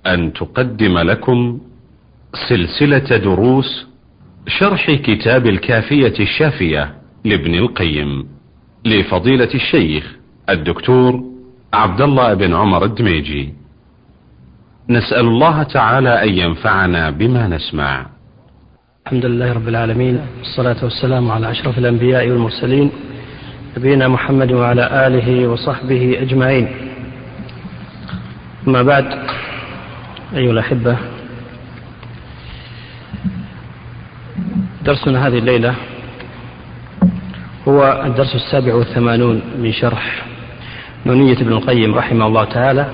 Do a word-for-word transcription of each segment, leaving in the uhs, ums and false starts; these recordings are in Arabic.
أن تقدم لكم سلسلة دروس شرح كتاب الكافية الشافية لابن القيم لفضيلة الشيخ الدكتور عبد الله بن عمر الدميجي. نسأل الله تعالى أن ينفعنا بما نسمع. الحمد لله رب العالمين، والصلاة والسلام على أشرف الأنبياء والمرسلين نبينا محمد وعلى آله وصحبه أجمعين. أما بعد، أيها الأحبة، درسنا هذه الليلة هو الدرس السابع والثمانون من شرح نونية ابن القيم رحمه الله تعالى.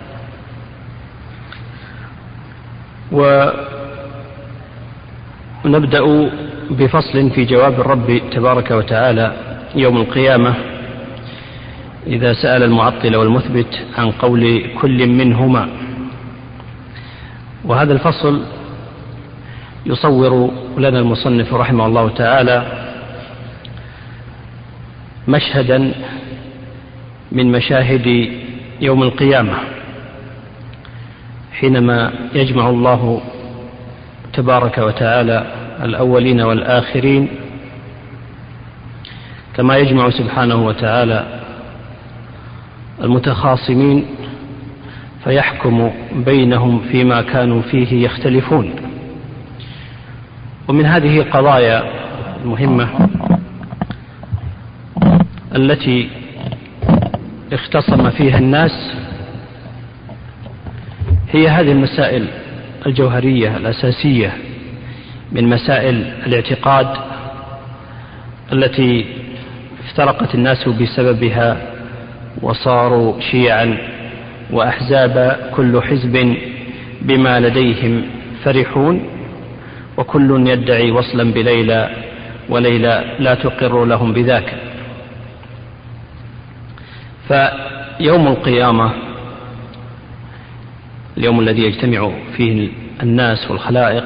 ونبدأ بفصل في جواب الرب تبارك وتعالى يوم القيامة إذا سأل المعطل والمثبت عن قول كل منهما. وهذا الفصل يصور لنا المصنف رحمه الله تعالى مشهدا من مشاهد يوم القيامة، حينما يجمع الله تبارك وتعالى الأولين والآخرين، كما يجمع سبحانه وتعالى المتخاصمين فيحكم بينهم فيما كانوا فيه يختلفون. ومن هذه القضايا المهمة التي اختصم فيها الناس هي هذه المسائل الجوهرية الأساسية من مسائل الاعتقاد التي افترقت الناس بسببها وصاروا شيعا وأحزاب، كل حزب بما لديهم فرحون، وكل يدعي وصلا بليلى وليلى لا تقر لهم بذاك. فيوم القيامة، اليوم الذي يجتمع فيه الناس والخلائق،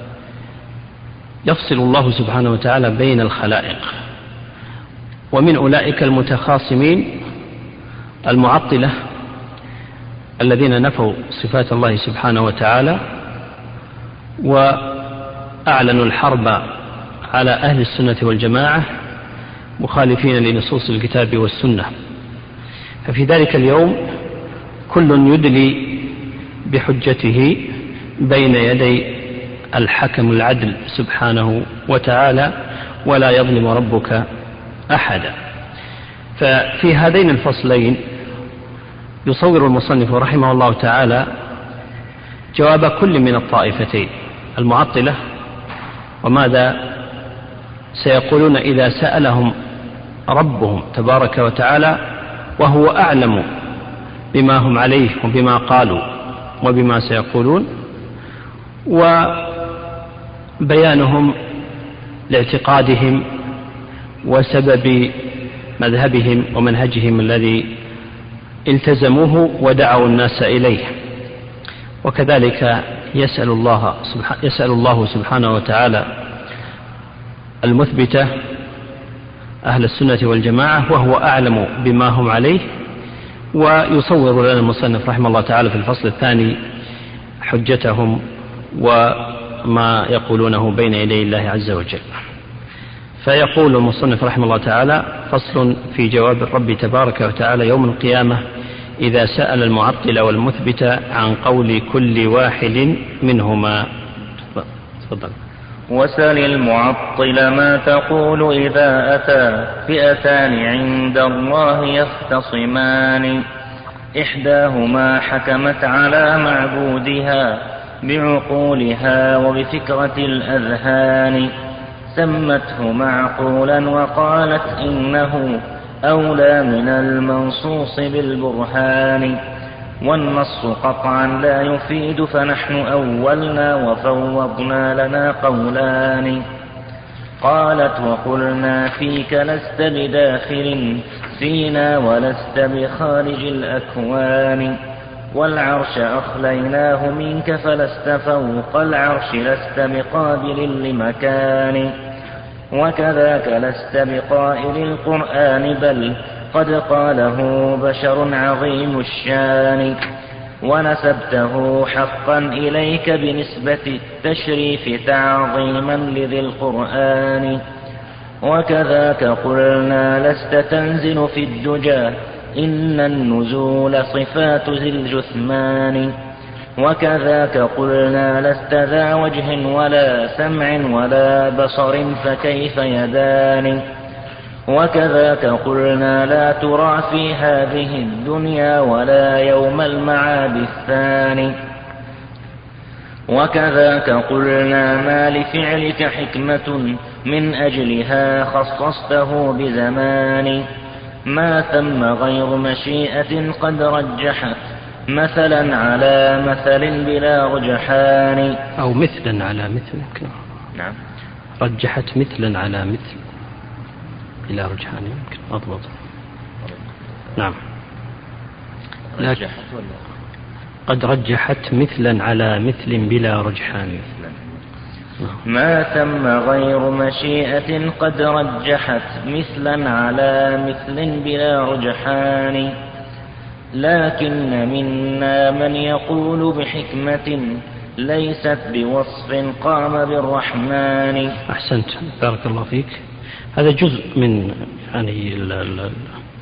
يفصل الله سبحانه وتعالى بين الخلائق. ومن أولئك المتخاصمين المعطلة الذين نفوا صفات الله سبحانه وتعالى وأعلنوا الحرب على أهل السنة والجماعة مخالفين لنصوص الكتاب والسنة. ففي ذلك اليوم كل يدلي بحجته بين يدي الحكم العدل سبحانه وتعالى، ولا يظلم ربك أحدا. ففي هذين الفصلين يصور المصنف رحمه الله تعالى جواب كل من الطائفتين، المعطلة وماذا سيقولون إذا سألهم ربهم تبارك وتعالى وهو أعلم بما هم عليه وبما قالوا وبما سيقولون، وبيانهم لاعتقادهم وسبب مذهبهم ومنهجهم الذي التزموه ودعوا الناس إليه. وكذلك يسأل الله سبحانه, يسأل الله سبحانه وتعالى المثبتة أهل السنة والجماعة وهو أعلم بما هم عليه. ويصور لنا المصنف رحمه الله تعالى في الفصل الثاني حجتهم وما يقولونه بين يدي الله عز وجل. فيقول المصنف رحمه الله تعالى: فصل في جواب الرب تبارك وتعالى يوم القيامة إذا سأل المعطل والمثبت عن قول كل واحد منهما. تفضل. وسل المعطل ما تقول إذا أتى فئتان عند الله يختصمان، إحداهما حكمت على معبودها بعقولها وبفكرة الأذهان، سمته معقولا وقالت إنه أولى من المنصوص بالبرهان، والنص قطعا لا يفيد فنحن أولنا وفوضنا لنا قولان. قالت وقلنا فيك لست بداخل فينا ولست بخارج الأكوان، والعرش أخليناه منك فلست فوق العرش لست بقابل لمكان، وكذاك لست بقائل القرآن بل قد قاله بشر عظيم الشان. ونسبته حقا إليك بنسبة التشريف تعظيما لذي القرآن. وكذاك قلنا لست تنزل في الدجى إن النزول صفات ذي الجثمان. وكذاك قلنا لست ذا وجه ولا سمع ولا بصر فكيف يدان. وكذاك قلنا لا ترى في هذه الدنيا ولا يوم المعاد الثاني. وكذاك قلنا ما لفعلك حكمة من أجلها خصصته بزمان. ما ثم غير مشيئة قد رجحت مثلا على مثل بلا رجحان، أو مثلا على مثل. نعم، رجحت مثلا على مثل بلا رجحان يمكن أضبط. نعم، رجحت قد رجحت مثلا على مثل بلا رجحان. ما ثم غير مشيئة قد رجحت مثلا على مثل بلا رجحان. لكن منا من يقول بحكمة ليست بوصف قام بالرحمن. أحسنت، بارك الله فيك. هذا جزء من يعني ال ال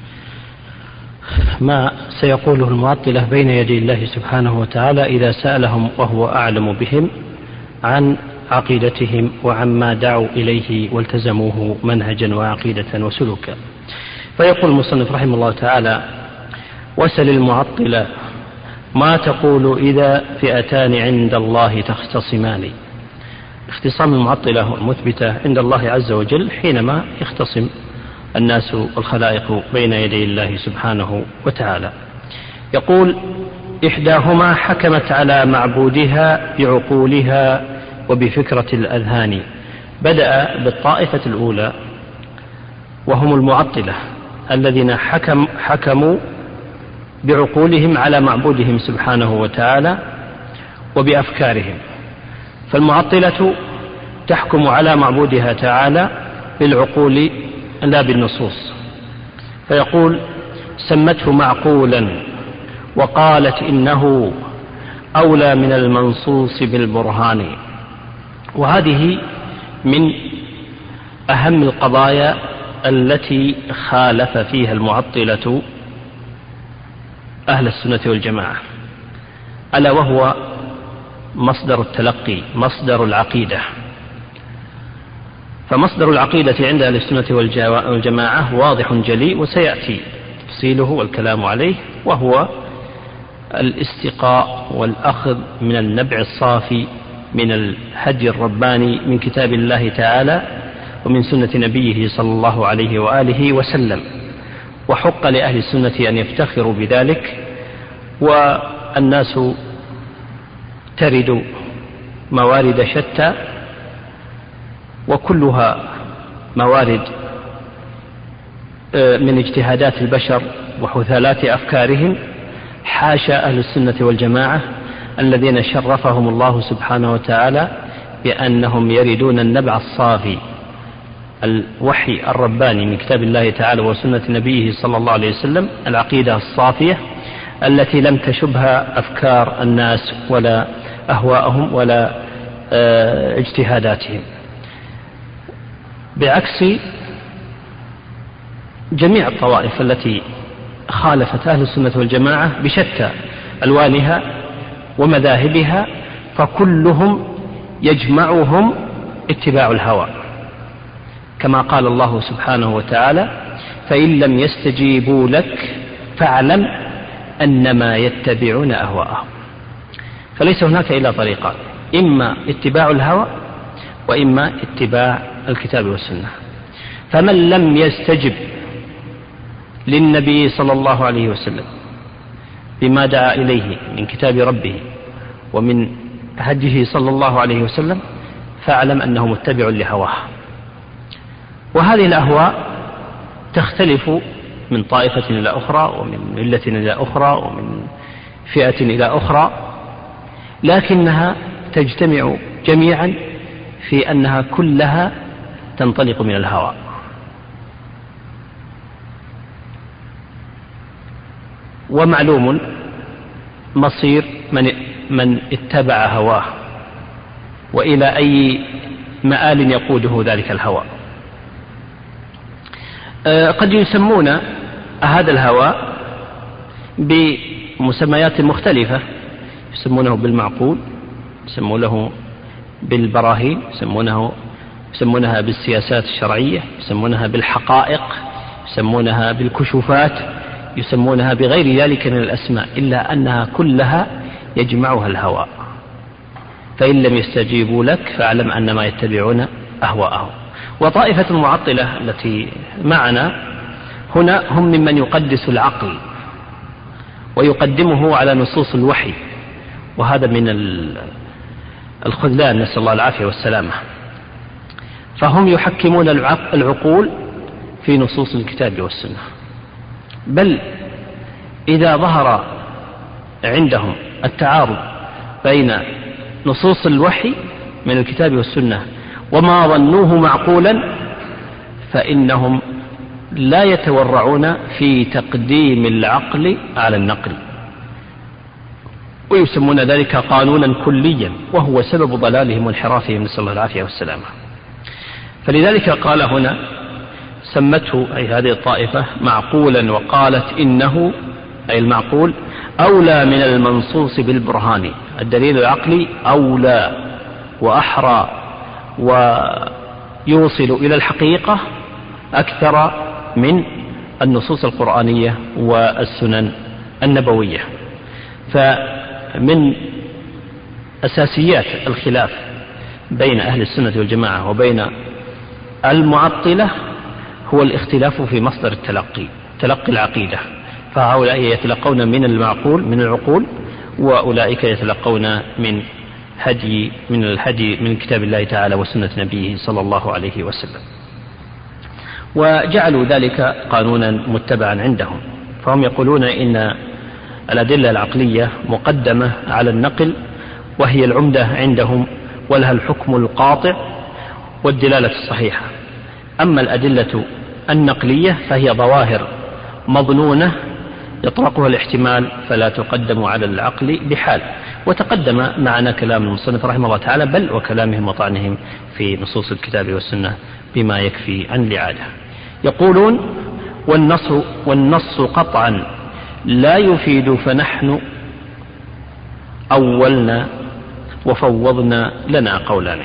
ما سيقوله المعطلة بين يدي الله سبحانه وتعالى إذا سألهم وهو أعلم بهم عن عقيدتهم وعما دعوا إليه والتزموه منهجا وعقيدة وسلوكا. فيقول المصنف رحمه الله تعالى: وسل المعطلة ما تقول إذا فئتان عند الله تختصمان. اختصام المعطلة والمثبتة عند الله عز وجل حينما يختصم الناس والخلائق بين يدي الله سبحانه وتعالى. يقول: إحداهما حكمت على معبودها بعقولها وبفكرة الأذهان. بدأ بالطائفة الأولى وهم المعطلة الذين حكم حكموا بعقولهم على معبودهم سبحانه وتعالى وبأفكارهم. فالمعطلة تحكم على معبودها تعالى بالعقول لا بالنصوص، فيقول: سمته معقولا وقالت إنه أولى من المنصوص بالبرهان. وهذه من أهم القضايا التي خالف فيها المعطلة أهل السنة والجماعة، ألا وهو مصدر التلقي، مصدر العقيدة. فمصدر العقيدة عند أهل السنة والجماعة واضح جلي وسيأتي تفصيله والكلام عليه، وهو الاستقاء والأخذ من النبع الصافي من الهدي الرباني من كتاب الله تعالى ومن سنة نبيه صلى الله عليه وآله وسلم. وحق لأهل السنة أن يفتخروا بذلك. والناس ترد موارد شتى وكلها موارد من اجتهادات البشر وحثالات أفكارهم، حاشا أهل السنة والجماعة الذين شرفهم الله سبحانه وتعالى بأنهم يردون النبع الصافي، الوحي الرباني من كتاب الله تعالى وسنة نبيه صلى الله عليه وسلم، العقيدة الصافية التي لم تشبها أفكار الناس ولا أهواءهم ولا اجتهاداتهم، بعكس جميع الطوائف التي خالفت أهل السنة والجماعة بشتى ألوانها ومذاهبها، فكلهم يجمعهم اتباع الهوى، كما قال الله سبحانه وتعالى: فإن لم يستجيبوا لك فاعلم أنما يتبعون أهواءهم. فليس هناك إلا طريقان: إما اتباع الهوى وإما اتباع الكتاب والسنة. فمن لم يستجب للنبي صلى الله عليه وسلم بما دعا إليه من كتاب ربه ومن هديه صلى الله عليه وسلم فاعلم أنه متبع لهواه. وهذه الأهواء تختلف من طائفة إلى أخرى ومن ملة إلى أخرى ومن فئة إلى أخرى، لكنها تجتمع جميعا في أنها كلها تنطلق من الهوى. ومعلوم مصير من, من اتبع هواه وإلى أي مآل يقوده ذلك الهوى. قد يسمون هذا الهوى بمسميات مختلفة، يسمونه بالمعقول، يسمونه بالبراهين، يسمونه يسمونها بالسياسات الشرعية، يسمونها بالحقائق، يسمونها بالكشوفات، يسمونها بغير ذلك من الأسماء، إلا أنها كلها يجمعها الهوى. فإن لم يستجيبوا لك فاعلم أنما يتبعون أهواءهم. وطائفة المعطلة التي معنا هنا هم ممن يقدس العقل ويقدمه على نصوص الوحي، وهذا من الخذلان، نسأل الله العافية والسلامة. فهم يحكمون العقول في نصوص الكتاب والسنة، بل إذا ظهر عندهم التعارض بين نصوص الوحي من الكتاب والسنة وما ظنوه معقولا فإنهم لا يتورعون في تقديم العقل على النقل، ويسمون ذلك قانونا كليا، وهو سبب ضلالهم وانحرافهم، نسأل الله العافية والسلامة. فلذلك قال هنا سمته أي هذه الطائفة معقولا، وقالت إنه أي المعقول أولى من المنصوص بالبرهان، الدليل العقلي أولى وأحرى ويوصل إلى الحقيقة أكثر من النصوص القرآنية والسنن النبوية. فمن أساسيات الخلاف بين أهل السنة والجماعة وبين المعطلة هو الاختلاف في مصدر التلقي، تلقي العقيدة، فهؤلاء يتلقون من المعقول من العقول، وأولئك يتلقون من هدي من الهدي من كتاب الله تعالى وسنة نبيه صلى الله عليه وسلم، وجعلوا ذلك قانونا متبعا عندهم. فهم يقولون إن الأدلة العقلية مقدمة على النقل، وهي العمدة عندهم، ولها الحكم القاطع والدلالة الصحيحة. أما الأدلة النقلية فهي ظواهر مظنونة يطرقها الاحتمال، فلا تقدم على العقل بحال. وتقدم معنا كلام المصنف رحمه الله تعالى، بل وكلامهم وطعنهم في نصوص الكتاب والسنة بما يكفي عن الإعادة. يقولون والنص, والنص قطعا لا يفيد، فنحن أولنا وفوضنا لنا قولان.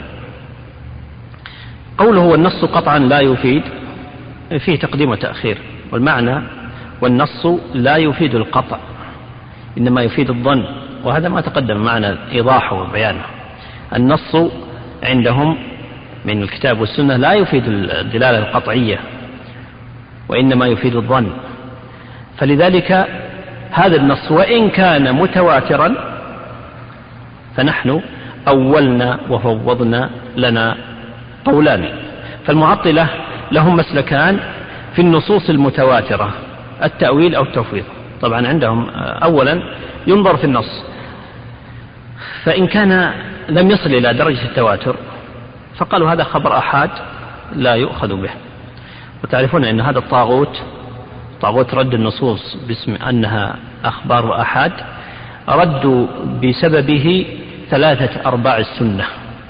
قوله والنص قطعا لا يفيد فيه تقديم وتأخير، والمعنى والنص لا يفيد القطع إنما يفيد الظن، وهذا ما تقدم معنا إيضاحه وبيانه. النص عندهم من الكتاب والسنة لا يفيد الدلالة القطعية وإنما يفيد الظن، فلذلك هذا النص وإن كان متواترا فنحن أولنا وفوضنا لنا قولان. فالمعطلة لهم مسلكان في النصوص المتواترة، التأويل أو التفويض. طبعا عندهم أولا ينظر في النص، فإن كان لم يصل إلى درجة التواتر فقالوا هذا خبر أحاد لا يؤخذ به. وتعرفون أن هذا الطاغوت، طاغوت رد النصوص باسم أنها أخبار أحاد، ردوا بسببه ثلاثة أرباع السنة،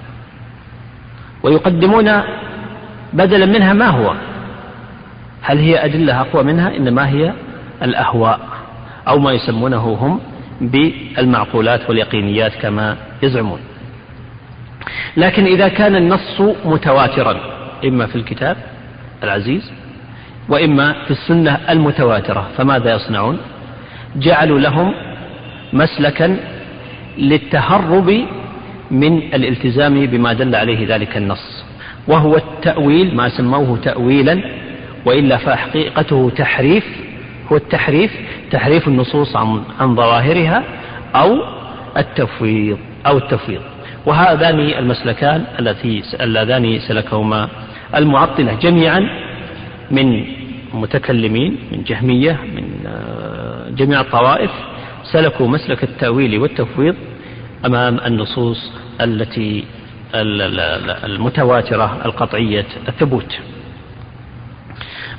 ويقدمون بدلا منها ما هو، هل هي أدلة أقوى منها؟ إنما هي الأهواء أو ما يسمونه هم بالمعقولات واليقينيات كما يزعمون. لكن إذا كان النص متواترا إما في الكتاب العزيز وإما في السنة المتواترة، فماذا يصنعون؟ جعلوا لهم مسلكا للتهرب من الالتزام بما دل عليه ذلك النص، وهو التأويل، ما سموه تأويلا وإلا فحقيقته تحريف، هو التحريف، تحريف النصوص عن, عن ظواهرها، أو التفويض أو التفويض. وهذان المسلكان التي اللذان سلكهما المعطلة جميعا من متكلمين، من جهمية، من جميع الطوائف، سلكوا مسلك التأويل والتفويض أمام النصوص التي المتواترة القطعية الثبوت.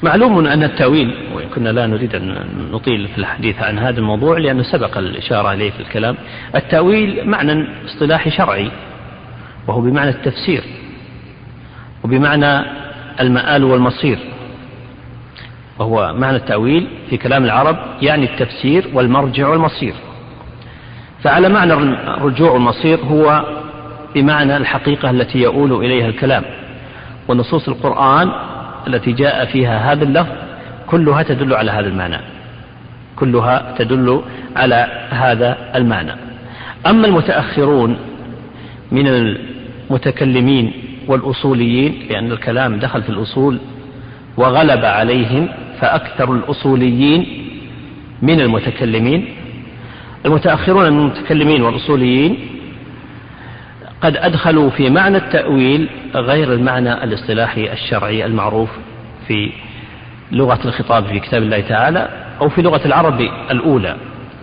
معلوم أن التأويل، وكنا لا نريد أن نطيل في الحديث عن هذا الموضوع لأنه سبق الإشارة إليه في الكلام، التأويل معنى اصطلاحي شرعي وهو بمعنى التفسير وبمعنى المآل والمصير، وهو معنى التأويل في كلام العرب يعني التفسير والمرجع والمصير. فعلى معنى الرجوع والمصير هو بمعنى الحقيقة التي يؤول إليها الكلام، ونصوص القرآن التي جاء فيها هذا اللفظ كلها تدل على هذا المعنى، كلها تدل على هذا المعنى. أما المتأخرون من المتكلمين والأصوليين، لأن الكلام دخل في الأصول وغلب عليهم، فأكثر الأصوليين من المتكلمين. المتأخرون من المتكلمين والأصوليين قد أدخلوا في معنى التأويل غير المعنى الاصطلاحي الشرعي المعروف في لغة الخطاب في كتاب الله تعالى أو في لغة العرب الأولى،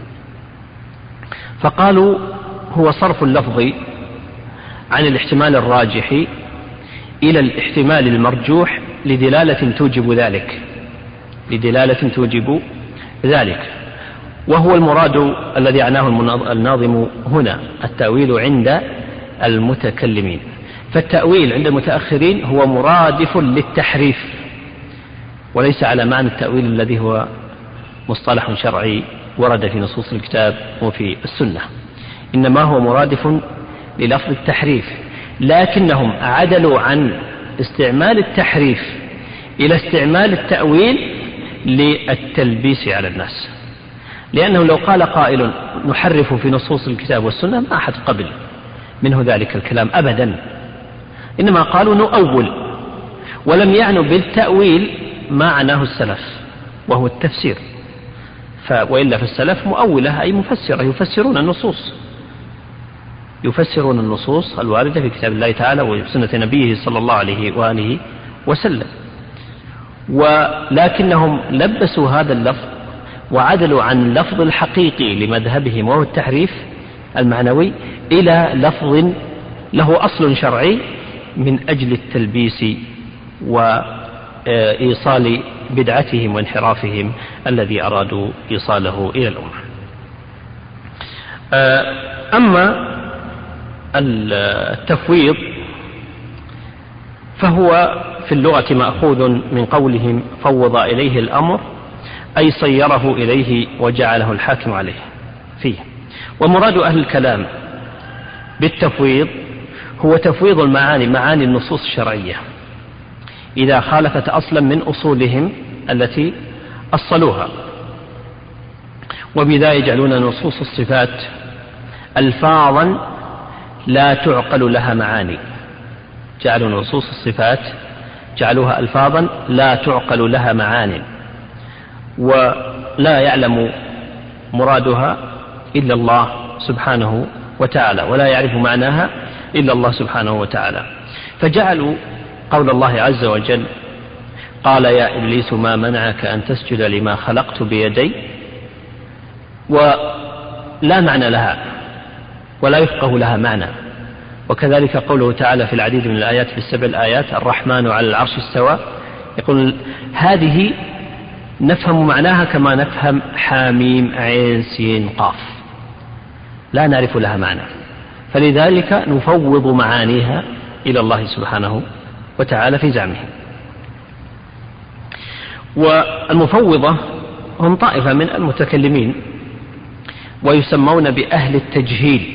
فقالوا هو صرف اللفظ عن الاحتمال الراجح إلى الاحتمال المرجوح لدلالة توجب ذلك لدلالة توجب ذلك وهو المراد الذي عناه الناظم هنا، التأويل عند المتكلمين. فالتأويل عند المتأخرين هو مرادف للتحريف، وليس على معنى التأويل الذي هو مصطلح شرعي ورد في نصوص الكتاب وفي السنة، إنما هو مرادف للفظ التحريف، لكنهم عدلوا عن استعمال التحريف إلى استعمال التأويل للتلبيس على الناس، لأنه لو قال قائل نحرف في نصوص الكتاب والسنة ما أحد قبل منه ذلك الكلام أبدا، إنما قالوا نؤول، ولم يعنوا بالتأويل ما عناه السلف وهو التفسير، وإلا في السلف مؤولة أي مفسرة، يفسرون النصوص يفسرون النصوص الواردة في كتاب الله تعالى وسنة نبيه صلى الله عليه وآله وسلم، ولكنهم لبسوا هذا اللفظ وعدلوا عن اللفظ الحقيقي لمذهبهم وهو التحريف المعنوي إلى لفظ له أصل شرعي من أجل التلبيس وإيصال بدعتهم وانحرافهم الذي أرادوا إيصاله إلى الأمة. أما التفويض فهو في اللغة مأخوذ من قولهم فوض إليه الأمر، أي صيره إليه وجعله الحاكم عليه فيه. ومراد أهل الكلام بالتفويض هو تفويض المعاني معاني النصوص الشرعية إذا خالفت أصلا من أصولهم التي أصلوها، وبذا يجعلون نصوص الصفات ألفاظا لا تعقل لها معاني، جعلوا نصوص الصفات جعلوها ألفاظا لا تعقل لها معاني ولا يعلم مرادها إلا الله سبحانه وتعالى، ولا يعرف معناها إلا الله سبحانه وتعالى، فجعلوا قول الله عز وجل قال يا إبليس ما منعك أن تسجد لما خلقت بيدي، ولا معنى لها ولا يفقه لها معنى. وكذلك قوله تعالى في العديد من الآيات في السبع الآيات الرحمن على العرش استوى، يقول هذه نفهم معناها كما نفهم حاميم عين سين قاف، لا نعرف لها معنى، فلذلك نفوض معانيها إلى الله سبحانه وتعالى في زعمه. والمفوضة هم طائفة من المتكلمين ويسمون بأهل التجهيل،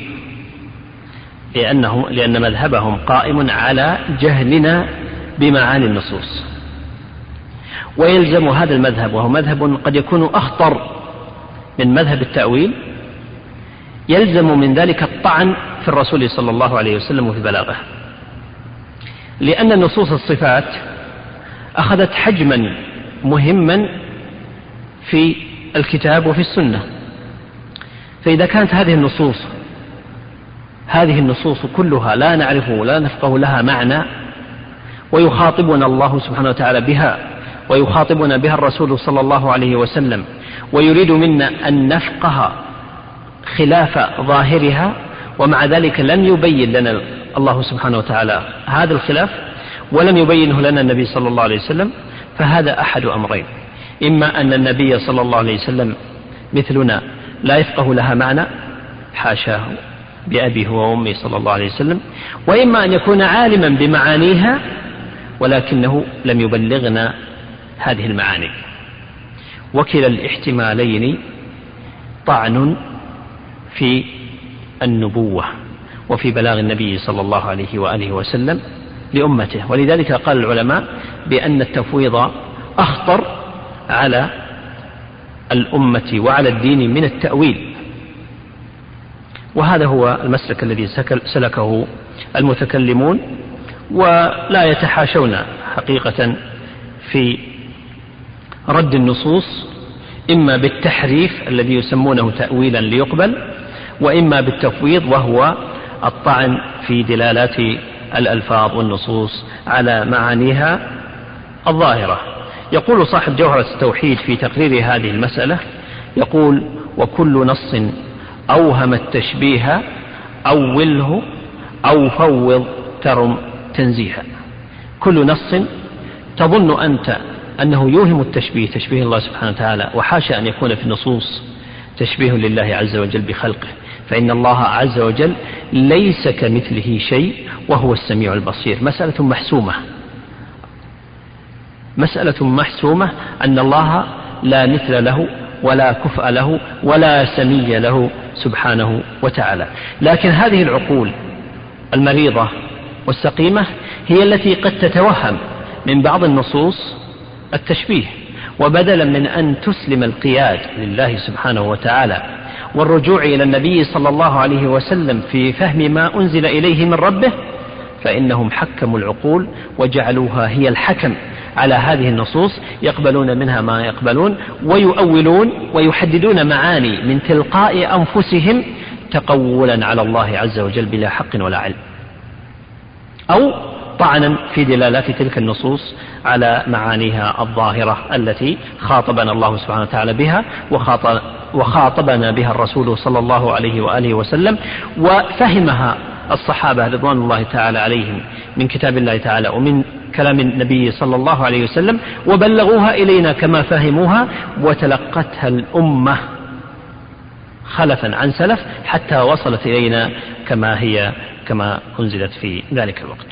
لأنه لأن مذهبهم قائم على جهلنا بمعاني النصوص، ويلزم هذا المذهب وهو مذهب قد يكون أخطر من مذهب التأويل، يلزم من ذلك الطعن في الرسول صلى الله عليه وسلم وفي بلاغه، لأن نصوص الصفات أخذت حجما مهما في الكتاب وفي السنة، فإذا كانت هذه النصوص هذه النصوص كلها لا نعرف ولا نفقه لها معنى، ويخاطبنا الله سبحانه وتعالى بها ويخاطبنا بها الرسول صلى الله عليه وسلم، ويريد منا أن نفقه خلاف ظاهرها، ومع ذلك لم يبين لنا الله سبحانه وتعالى هذا الخلاف ولم يبينه لنا النبي صلى الله عليه وسلم، فهذا أحد أمرين: إما أن النبي صلى الله عليه وسلم مثلنا لا يفقه لها معنى، حاشاه بأبيه وأمي صلى الله عليه وسلم، وإما أن يكون عالما بمعانيها ولكنه لم يبلغنا هذه المعاني. وكلا الاحتمالين طعن في النبوة وفي بلاغ النبي صلى الله عليه وآله وسلم لأمته. ولذلك قال العلماء بأن التفويض أخطر على الأمة وعلى الدين من التأويل، وهذا هو المسلك الذي سلكه المتكلمون، ولا يتحاشون حقيقة في رد النصوص، إما بالتحريف الذي يسمونه تأويلا ليقبل، وإما بالتفويض وهو الطعن في دلالات الألفاظ والنصوص على معانيها الظاهرة. يقول صاحب جوهرة التوحيد في تقرير هذه المسألة، يقول: وكل نص أوهم التشبيه أوله أو فوض ترم تنزيها. كل نص تظن أنت أنه يوهم التشبيه، تشبيه الله سبحانه وتعالى، وحاشا أن يكون في النصوص تشبيه لله عز وجل بخلقه، فإن الله عز وجل ليس كمثله شيء وهو السميع البصير. مسألة محسومة، مسألة محسومة أن الله لا مثل له ولا كفء له ولا سمي له سبحانه وتعالى. لكن هذه العقول المريضة والسقيمة هي التي قد تتوهم من بعض النصوص التشبيه، وبدلا من أن تسلم القياد لله سبحانه وتعالى والرجوع إلى النبي صلى الله عليه وسلم في فهم ما أنزل إليه من ربه، فإنهم حكموا العقول وجعلوها هي الحكم على هذه النصوص، يقبلون منها ما يقبلون ويؤولون ويحددون معاني من تلقاء أنفسهم تقولا على الله عز وجل بلا حق ولا علم، أو طعنا في دلالات تلك النصوص على معانيها الظاهرة التي خاطبنا الله سبحانه وتعالى بها وخاطبنا بها الرسول صلى الله عليه وآله وسلم، وفهمها الصحابة رضوان الله تعالى عليهم من كتاب الله تعالى ومن كلام النبي صلى الله عليه وسلم، وبلغوها إلينا كما فهموها، وتلقتها الأمة خلفا عن سلف حتى وصلت إلينا كما هي كما أنزلت في ذلك الوقت.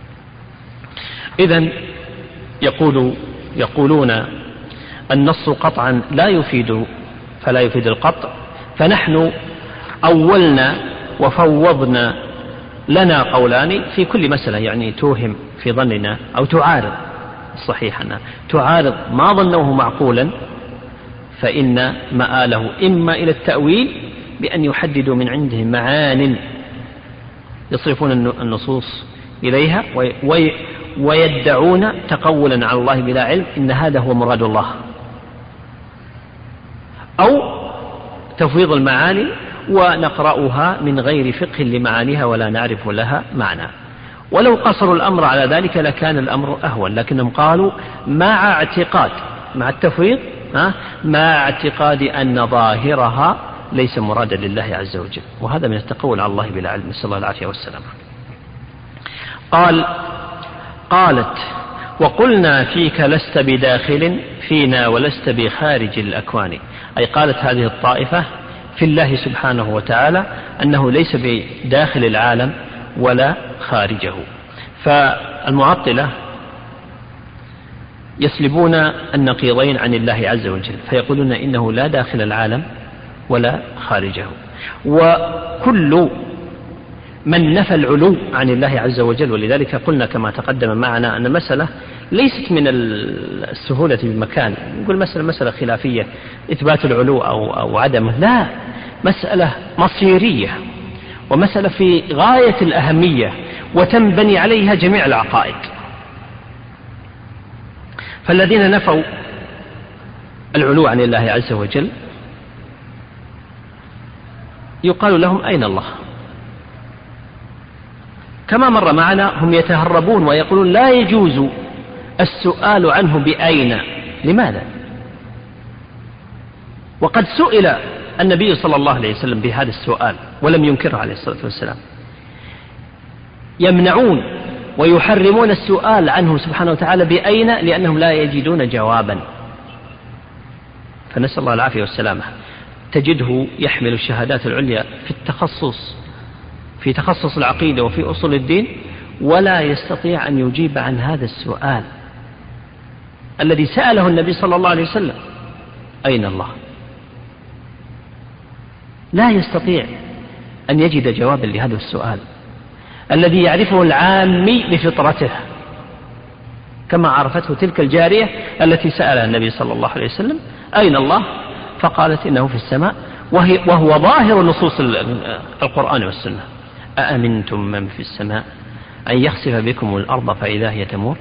إذن يقول يقولون النص قطعا لا يفيد فلا يفيد القطع، فنحن أولنا وفوضنا، لنا قولان في كل مسألة، يعني توهم في ظننا أو تعارض الصحيح أنها تعارض ما ظنوه معقولا، فإن مآله إما إلى التأويل بأن يحددوا من عندهم معان يصرفون النصوص إليها ويدعون تقولا على الله بلا علم إن هذا هو مراد الله، أو تفويض المعاني ونقرأها من غير فقه لمعانيها ولا نعرف لها معنى. ولو قصروا الأمر على ذلك لكان الأمر أهون، لكنهم قالوا مع اعتقاد مع التفويض مع اعتقاد أن ظاهرها ليس مرادا لله عز وجل، وهذا من التقول على الله بلا علم، نسأل الله العافية والسلامة. قال قالت وقلنا فيك لست بداخل فينا ولست بخارج الأكوان، أي قالت هذه الطائفة في الله سبحانه وتعالى أنه ليس بداخل العالم ولا خارجه. فالمعطلة يسلبون النقيضين عن الله عز وجل، فيقولون إنه لا داخل العالم ولا خارجه. وكل من نفى العلو عن الله عز وجل، ولذلك قلنا كما تقدم معنا أن المسألة ليست من السهولة بمكان، نقول مسألة مسألة خلافية إثبات العلو أو, أو عدمه، لا، مسألة مصيرية ومسألة في غاية الأهمية وتنبني عليها جميع العقائد. فالذين نفوا العلو عن الله عز وجل يقال لهم أين الله؟ كما مر معنا هم يتهربون ويقولون لا يجوز السؤال عنه بأين. لماذا؟ وقد سئل النبي صلى الله عليه وسلم بهذا السؤال ولم ينكره عليه الصلاة والسلام. يمنعون ويحرمون السؤال عنه سبحانه وتعالى بأين، لأنهم لا يجدون جوابا. فنسأل الله العافية والسلامة. تجده يحمل الشهادات العليا في التخصص في تخصص العقيدة وفي أصول الدين، ولا يستطيع أن يجيب عن هذا السؤال الذي سأله النبي صلى الله عليه وسلم: أين الله؟ لا يستطيع أن يجد جوابا لهذا السؤال الذي يعرفه العامي بفطرته، كما عرفته تلك الجارية التي سألها النبي صلى الله عليه وسلم: أين الله؟ فقالت: إنه في السماء، وهي وهو ظاهر نصوص القرآن والسنة: أأمنتم من في السماء أن يخسف بكم الأرض فإذا هي تمور،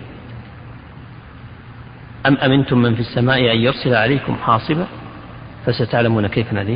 أم أمنتم من في السماء أن يرسل عليكم حاصبا فستعلمون كيف نذير.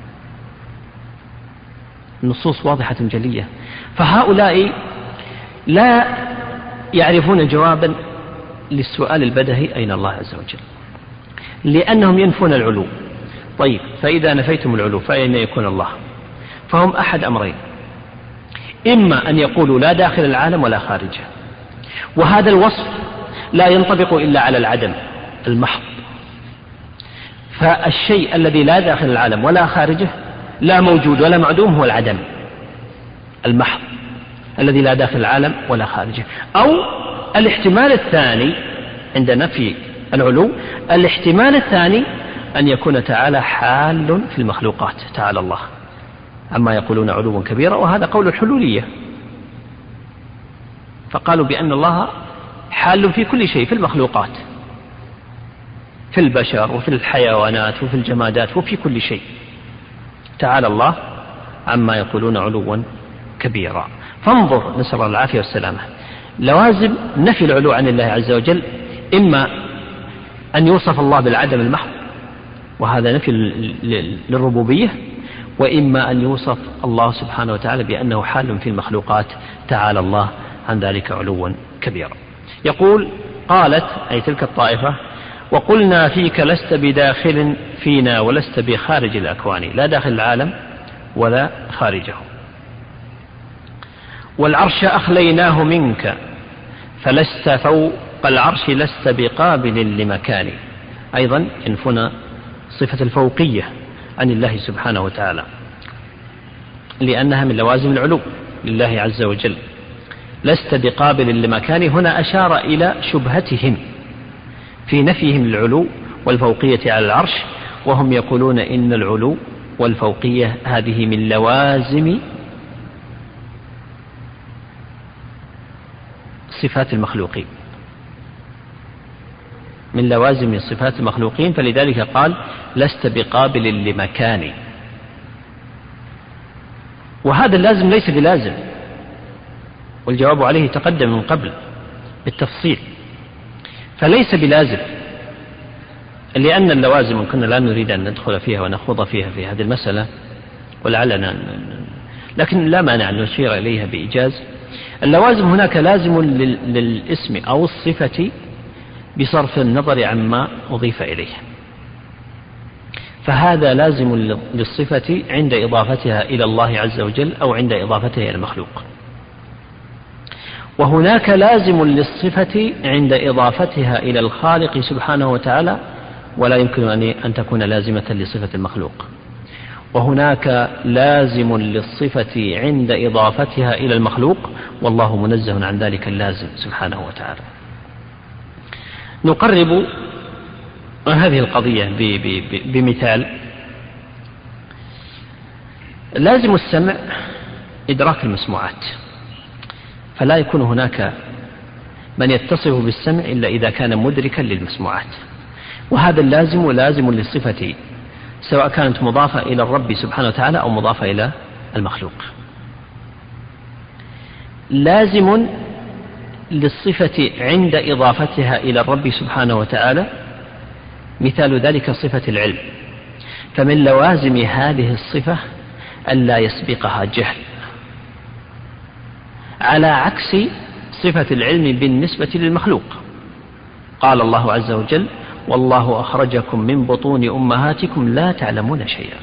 النصوص واضحة جلية. فهؤلاء لا يعرفون جوابا للسؤال البدهي: أين الله عز وجل؟ لأنهم ينفون العلو. طيب، فإذا نفيتم العلو فأين يكون الله؟ فهم أحد أمرين: إما أن يقولوا لا داخل العالم ولا خارجه، وهذا الوصف لا ينطبق إلا على العدم المحض. فالشيء الذي لا داخل العالم ولا خارجه، لا موجود ولا معدوم، هو العدم المحض الذي لا داخل العالم ولا خارجه. أو الاحتمال الثاني عند نفي العلو، الاحتمال الثاني أن يكون تعالى حال في المخلوقات، تعالى الله عما يقولون علوا كبيرا، وهذا قول الحلولية. فقالوا بأن الله حال في كل شيء، في المخلوقات، في البشر وفي الحيوانات وفي الجمادات وفي كل شيء. تعالى الله عما يقولون علوا كبيرا. فانظر، نسأل الله العافية والسلامة، لوازم نفي العلو عن الله عز وجل: إما أن يوصف الله بالعدم المحض، وهذا نفي للربوبية، وإما أن يوصف الله سبحانه وتعالى بأنه حال في المخلوقات، تعالى الله عن ذلك علوا كبيرا. يقول: قالت، أي تلك الطائفة: وقلنا فيك لست بداخل فينا ولست بخارج الأكوان، لا داخل العالم ولا خارجه. والعرش أخليناه منك فلست فوق العرش لست بقابل لمكان. أيضا ينفون صفة الفوقية عن الله سبحانه وتعالى، لأنها من لوازم العلو لله عز وجل. لست بقابل لمكان، هنا أشار إلى شبهتهم في نفيهم العلو والفوقية على العرش، وهم يقولون إن العلو والفوقية هذه من لوازم صفات المخلوقين، من لوازم صفات المخلوقين، فلذلك قال: لست بقابل لمكان. وهذا اللازم ليس بلازم، والجواب عليه تقدم من قبل بالتفصيل. فليس بلازم، لأن اللوازم كنا لا نريد أن ندخل فيها ونخوض فيها في هذه المسألة، ولعلنا لكن لا مانع أن نشير إليها بإيجاز. اللوازم هناك لازم للاسم أو الصفة بصرف النظر عما أضيف إليه، فهذا لازم للصفة عند إضافتها إلى الله عز وجل أو عند إضافتها إلى المخلوق، وهناك لازم للصفة عند إضافتها إلى الخالق سبحانه وتعالى، ولا يمكن أن تكون لازمة لصفة المخلوق. وهناك لازم للصفة عند إضافتها إلى المخلوق، والله منزه عن ذلك اللازم سبحانه وتعالى. نقرب هذه القضية بمثال. لازم السمع إدراك المسموعات، فلا يكون هناك من يتصف بالسمع إلا إذا كان مدركا للمسموعات، وهذا اللازم لازم للصفة سواء كانت مضافة إلى الرب سبحانه وتعالى أو مضافة إلى المخلوق. لازم للصفة عند إضافتها إلى الرب سبحانه وتعالى، مثال ذلك صفة العلم، فمن لوازم هذه الصفة ألا يسبقها جهل، على عكس صفة العلم بالنسبة للمخلوق. قال الله عز وجل: والله أخرجكم من بطون أمهاتكم لا تعلمون شيئا.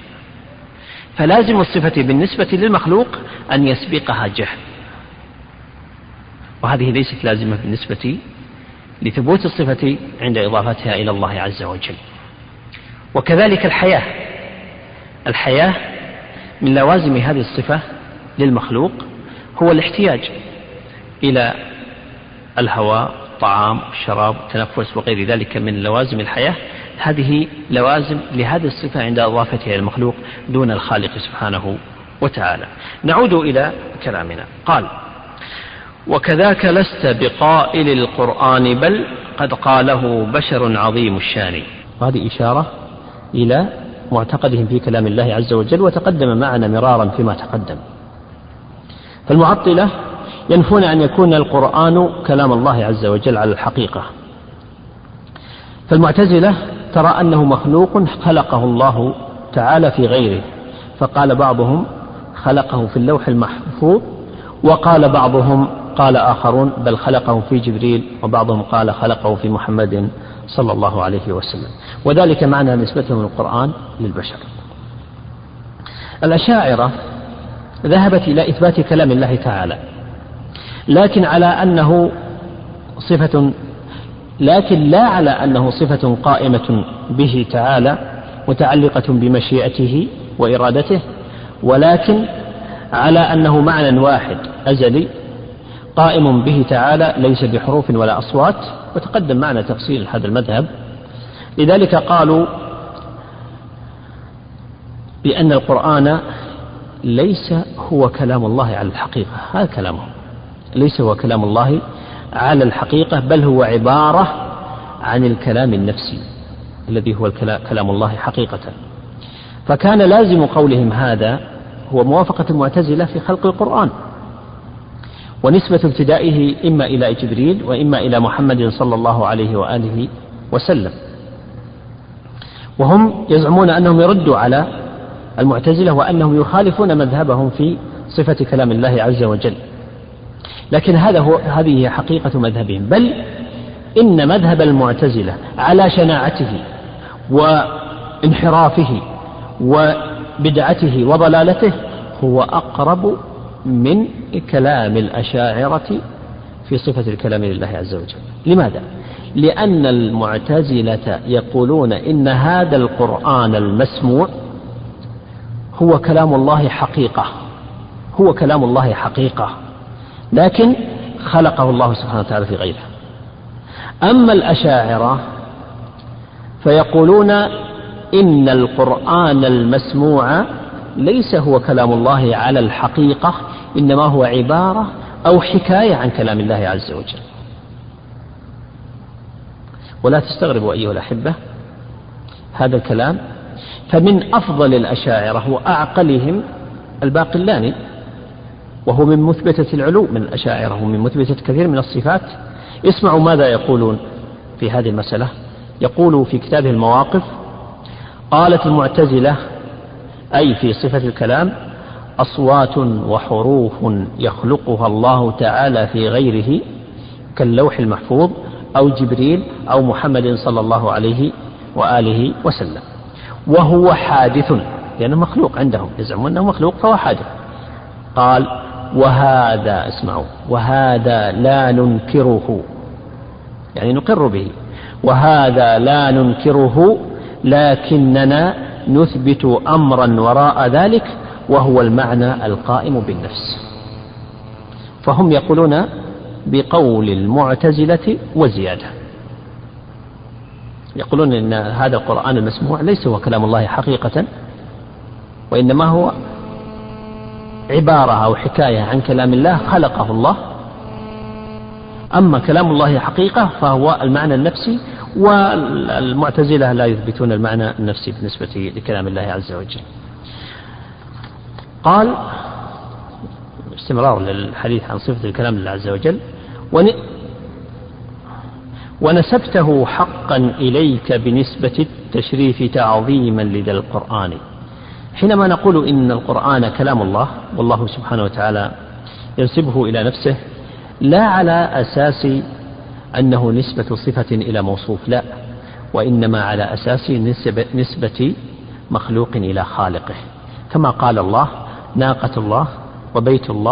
فلازم الصفة بالنسبة للمخلوق أن يسبقها جهل، وهذه ليست لازمة بالنسبة لثبوت الصفة عند إضافتها إلى الله عز وجل. وكذلك الحياة الحياة من لوازم هذه الصفة للمخلوق هو الاحتياج إلى الهواء، الطعام، الشراب، التنفس وغير ذلك من لوازم الحياة. هذه لوازم لهذه الصفة عند إضافتها إلى المخلوق دون الخالق سبحانه وتعالى. نعود إلى كلامنا. قال: وكذاك لست بقائل القرآن بل قد قاله بشر عظيم الشان. وهذه إشارة إلى معتقدهم في كلام الله عز وجل، وتقدم معنا مرارا فيما تقدم. فالمعطلة ينفون أن يكون القرآن كلام الله عز وجل على الحقيقة، فالمعتزلة ترى أنه مخلوق خلقه الله تعالى في غيره، فقال بعضهم خلقه في اللوح المحفوظ، وقال بعضهم قال آخرون بل خلقه في جبريل، وبعضهم قال خلقه في محمد صلى الله عليه وسلم، وذلك معنى نسبتهم القرآن للبشر. الأشاعرة ذهبت إلى إثبات كلام الله تعالى، لكن على أنه صفة لكن لا على أنه صفة قائمة به تعالى متعلقة بمشيئته وإرادته، ولكن على أنه معنى واحد أزلي قائم به تعالى ليس بحروف ولا أصوات، وتقدم معنا تفصيل هذا المذهب. لذلك قالوا بأن القرآن ليس هو كلام الله على الحقيقة، هذا كلامه ليس هو كلام الله على الحقيقة، بل هو عبارة عن الكلام النفسي الذي هو كلام الله حقيقة. فكان لازم قولهم هذا هو موافقة المعتزلة في خلق القرآن، ونسبة ابتدائه إما إلى جبريل وإما إلى محمد صلى الله عليه وآله وسلم. وهم يزعمون أنهم يردوا على المعتزلة وأنهم يخالفون مذهبهم في صفة كلام الله عز وجل، لكن هذا هو هذه هي حقيقة مذهبهم. بل إن مذهب المعتزلة على شناعته وانحرافه وبدعته وضلالته هو أقرب من كلام الأشاعرة في صفة الكلام لله عز وجل. لماذا؟ لأن المعتزلة يقولون إن هذا القرآن المسموع هو كلام الله حقيقة هو كلام الله حقيقة لكن خلقه الله سبحانه وتعالى في غيره. أما الأشاعرة فيقولون إن القرآن المسموع ليس هو كلام الله على الحقيقة، إنما هو عبارة أو حكاية عن كلام الله عز وجل. ولا تستغربوا أيها الأحبة هذا الكلام، فمن أفضل الأشاعرة وأعقلهم الباقلاني، وهو من مثبتة العلو من الأشاعرة ومن مثبتة كثير من الصفات. اسمعوا ماذا يقولون في هذه المسألة. يقول في كتابه المواقف: قالت المعتزلة أي في صفة الكلام: أصوات وحروف يخلقها الله تعالى في غيره كاللوح المحفوظ أو جبريل أو محمد صلى الله عليه وآله وسلم، وهو حادث، لأنه مخلوق عندهم، يزعمون أنه مخلوق فهو حادث. قال: وهذا اسمعوا وهذا لا ننكره، يعني نقر به، وهذا لا ننكره لكننا نثبت أمرا وراء ذلك وهو المعنى القائم بالنفس. فهم يقولون بقول المعتزلة وزيادة، يقولون إن هذا القرآن المسموع ليس هو كلام الله حقيقة، وإنما هو عبارة أو حكاية عن كلام الله خلقه الله. أما كلام الله حقيقة فهو المعنى النفسي، والمعتزلة لا يثبتون المعنى النفسي بالنسبة لكلام الله عز وجل. قال استمرار للحديث عن صفة الكلام لله عز وجل: ونسبته حقا إليك بنسبة التشريف تعظيما لذا القرآن. حينما نقول إن القرآن كلام الله والله سبحانه وتعالى ينسبه إلى نفسه، لا على أساس أنه نسبة صفة إلى موصوف، لا، وإنما على أساس نسبة, نسبة مخلوق إلى خالقه، كما قال الله: ناقة الله وبيت الله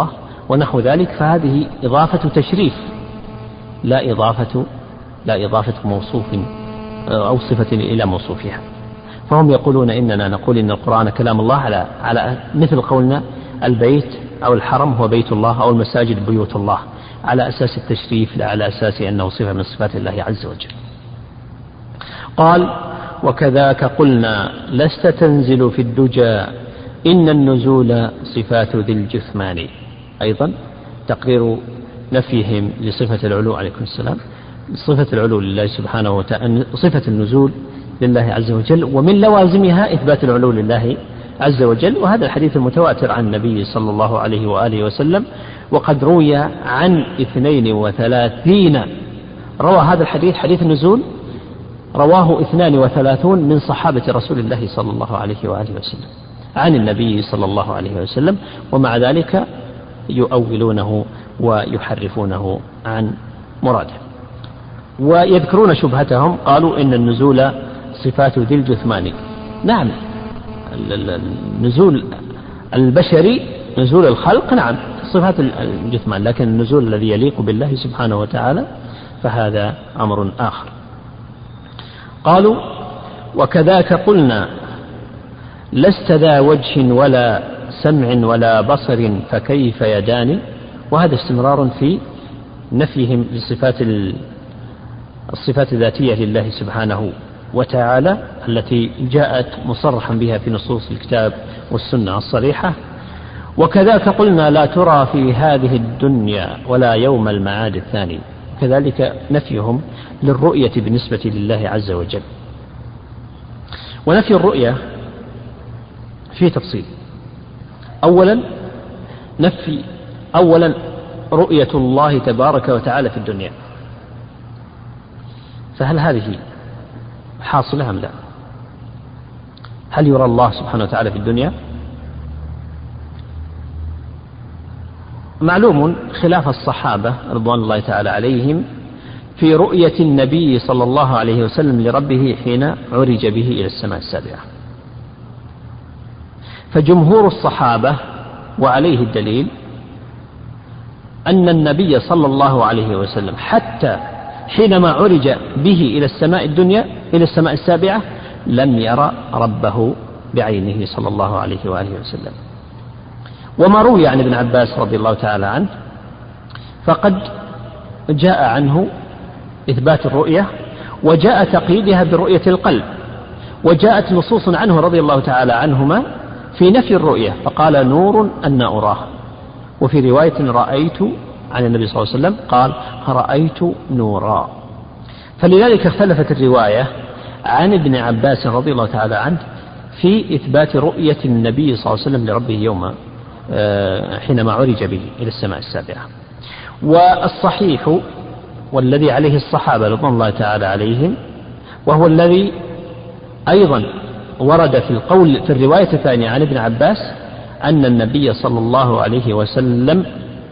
ونحو ذلك، فهذه إضافة تشريف لا إضافة لا إضافة موصوف أو صفة إلى موصوفها. فهم يقولون إننا نقول إن القرآن كلام الله على على مثل قولنا البيت أو الحرم هو بيت الله أو المساجد بيوت الله، على أساس التشريف لا على أساس أنه صفة من صفات الله عز وجل. قال: وكذاك قلنا لست تنزل في الدجى إن النزول صفات ذي الجثمان. أيضا تقرير نفيهم لصفة العلو عليكم السلام، صفة العلو لله سبحانه وتعالى، صفة النزول لله عز وجل، ومن لوازمها إثبات العلو لله عز وجل. وهذا الحديث المتواتر عن النبي صلى الله عليه وآله وسلم، وقد روي عن اثنين وثلاثين روى هذا الحديث حديث النزول رواه اثنان وثلاثون من صحابة رسول الله صلى الله عليه وآله وسلم عن النبي صلى الله عليه وسلم، ومع ذلك يؤولونه ويحرفونه عن مراده. ويذكرون شبهتهم، قالوا إن النزول صفات ذي الجثمان. نعم، النزول البشري نزول الخلق نعم صفات الجثمان، لكن النزول الذي يليق بالله سبحانه وتعالى فهذا أمر آخر. قالوا: وكذاك قلنا لست ذا وجه ولا سمع ولا بصر فكيف يدان. وهذا استمرار في نفيهم لصفات الصفات الذاتية لله سبحانه وتعالى التي جاءت مصرحا بها في نصوص الكتاب والسنة الصريحة. وكذاك قلنا لا ترى في هذه الدنيا ولا يوم المعاد الثاني. كذلك نفيهم للرؤية بالنسبة لله عز وجل. ونفي الرؤية في تفصيل. أولا نفي أولا رؤية الله تبارك وتعالى في الدنيا، فهل هذه حاصلة أم لا؟ هل يرى الله سبحانه وتعالى في الدنيا؟ معلوم خلاف الصحابة رضوان الله تعالى عليهم في رؤية النبي صلى الله عليه وسلم لربه حين عرج به إلى السماء السابعة. فجمهور الصحابة وعليه الدليل أن النبي صلى الله عليه وسلم حتى حينما عرج به إلى السماء الدنيا إلى السماء السابعة لم يرى ربه بعينه صلى الله عليه وآله وسلم. وما روي عن ابن عباس رضي الله تعالى عنه فقد جاء عنه إثبات الرؤية، وجاء تقييدها برؤية القلب، وجاءت نصوص عنه رضي الله تعالى عنهما في نفي الرؤية، فقال نور أن أراه. وفي رواية رأيت عن النبي صلى الله عليه وسلم قال رأيت نورا. فلذلك اختلفت الرواية عن ابن عباس رضي الله تعالى عنه في إثبات رؤية النبي صلى الله عليه وسلم لربه يوم حينما عرج به إلى السماء السابعة. والصحيح والذي عليه الصحابة رضوان الله تعالى عليهم، وهو الذي أيضا ورد في القول في الرواية الثانية عن ابن عباس، أن النبي صلى الله عليه وسلم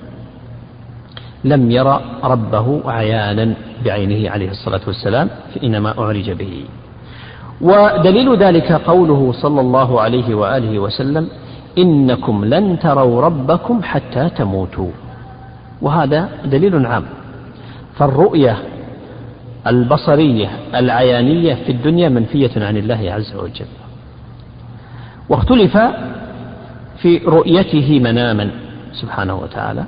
لم يرى ربه عيانا بعينه عليه الصلاة والسلام حينما أعرج به. ودليل ذلك قوله صلى الله عليه وآله وسلم إنكم لن تروا ربكم حتى تموتوا. وهذا دليل عام. فالرؤية البصرية العيانية في الدنيا منفية عن الله عز وجل. واختلف في رؤيته مناما سبحانه وتعالى،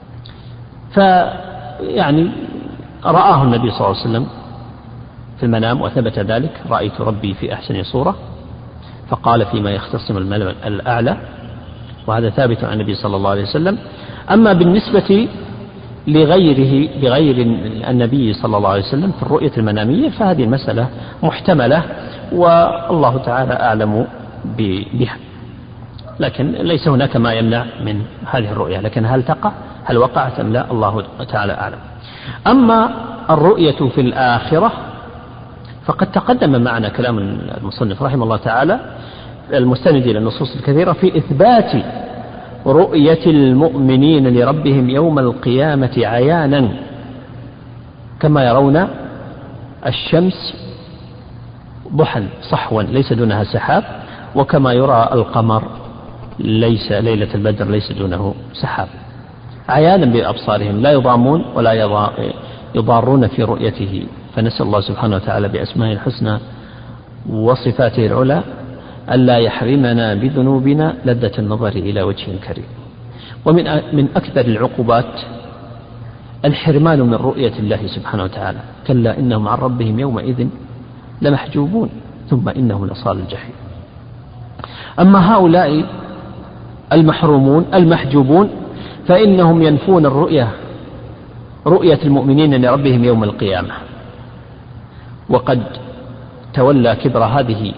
فيعني رآه النبي صلى الله عليه وسلم في المنام وثبت ذلك، رأيت ربي في أحسن صورة، فقال فيما يختصم الملأ الأعلى، وهذا ثابت عن النبي صلى الله عليه وسلم. أما بالنسبة لغيره بغير النبي صلى الله عليه وسلم في الرؤية المنامية فهذه المسألة محتملة والله تعالى أعلم بها، لكن ليس هناك ما يمنع من هذه الرؤية، لكن هل تقع هل وقعت أم لا الله تعالى أعلم. أما الرؤية في الآخرة فقد تقدم معنا كلام المصنف رحمه الله تعالى المستند إلى النصوص الكثيرة في إثبات رؤية المؤمنين لربهم يوم القيامة عيانا كما يرون الشمس ضحى صحوا ليس دونها سحاب، وكما يرى القمر ليس ليلة البدر ليس دونه سحاب. عيانا بأبصارهم لا يضامون ولا يضارون في رؤيته. فنسأل الله سبحانه وتعالى بأسمائه الحسنى وصفاته العلى ألا يحرمنا بذنوبنا لذة النظر إلى وجه كريم. ومن من أكثر العقوبات الحرمان من رؤية الله سبحانه وتعالى. كلا إنهم عن ربهم يومئذ لمحجوبون ثم إنهم لصال الجحيم. أما هؤلاء المحرومون المحجوبون فإنهم ينفون الرؤية رؤية المؤمنين لربهم يوم القيامة. وقد تولى كبر هذه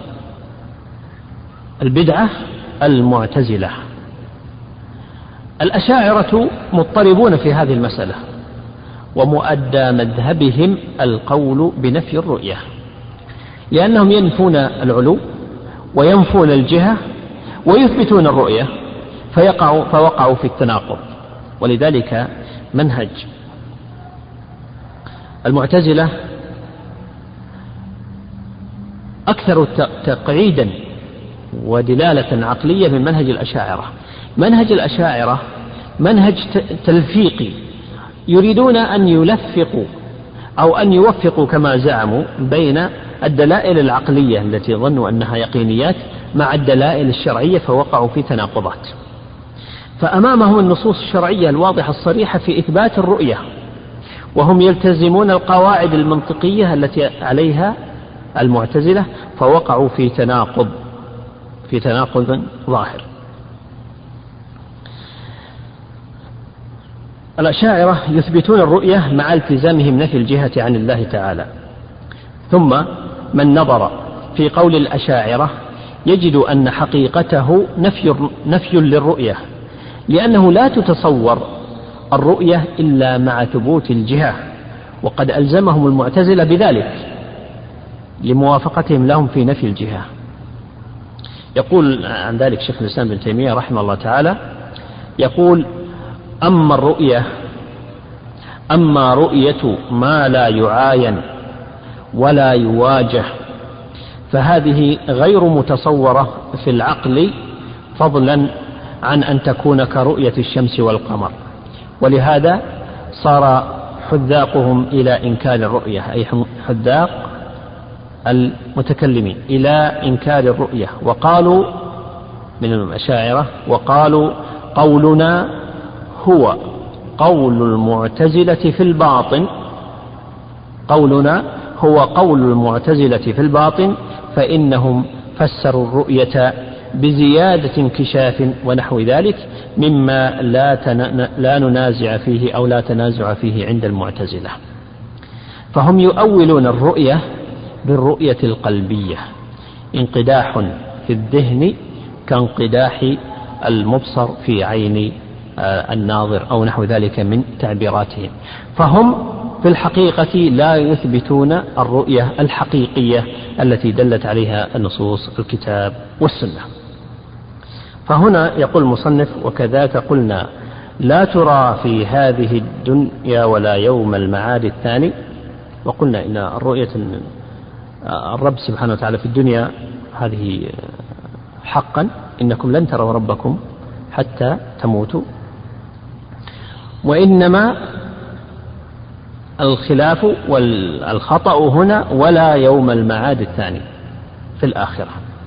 البدعة المعتزلة. الأشاعرة مضطربون في هذه المسألة، ومؤدى مذهبهم القول بنفي الرؤية، لأنهم ينفون العلو وينفون الجهة ويثبتون الرؤية، فيقعوا فوقعوا في التناقض. ولذلك منهج المعتزلة أكثر تقعيدا ودلالة عقلية من منهج الأشاعرة. منهج الأشاعرة منهج تلفيقي، يريدون أن يلفقوا أو أن يوفقوا كما زعموا بين الدلائل العقلية التي ظنوا أنها يقينيات مع الدلائل الشرعية، فوقعوا في تناقضات. فأمامهم النصوص الشرعية الواضحة الصريحة في إثبات الرؤية، وهم يلتزمون القواعد المنطقية التي عليها المعتزلة، فوقعوا في تناقض في تناقض ظاهر. الأشاعرة يثبتون الرؤية مع التزامهم نفي الجهة عن الله تعالى. ثم من نظر في قول الأشاعرة يجد أن حقيقته نفي, نفي للرؤية، لأنه لا تتصور الرؤية إلا مع ثبوت الجهة، وقد ألزمهم المعتزلة بذلك لموافقتهم لهم في نفي الجهة. يقول عن ذلك شيخ الإسلام ابن تيمية رحمه الله تعالى، يقول: أما الرؤية أما رؤية ما لا يعاين ولا يواجه فهذه غير متصورة في العقل، فضلا عن أن تكون كرؤية الشمس والقمر. ولهذا صار حذاقهم إلى إنكار الرؤية، أي حذاق المتكلمين إلى إنكار الرؤية، وقالوا من الأشاعرة وقالوا: قولنا هو قول المعتزلة في الباطن قولنا هو قول المعتزلة في الباطن فإنهم فسروا الرؤية بزيادة انكشاف ونحو ذلك مما لا, لا ننازع فيه أو لا تنازع فيه عند المعتزلة. فهم يؤولون الرؤية بالرؤية القلبية، انقداح في الذهن كانقداح المبصر في عين الناظر أو نحو ذلك من تعبيراتهم. فهم في الحقيقة لا يثبتون الرؤية الحقيقية التي دلت عليها النصوص الكتاب والسنة. فهنا يقول المصنف: وكذاك قلنا لا ترى في هذه الدنيا ولا يوم المعاد الثاني. وقلنا إن الرؤية الرب سبحانه وتعالى في الدنيا هذه حقا، إنكم لن تروا ربكم حتى تموتوا، وإنما الخلاف والخطأ هنا ولا يوم المعاد الثاني في الآخرة.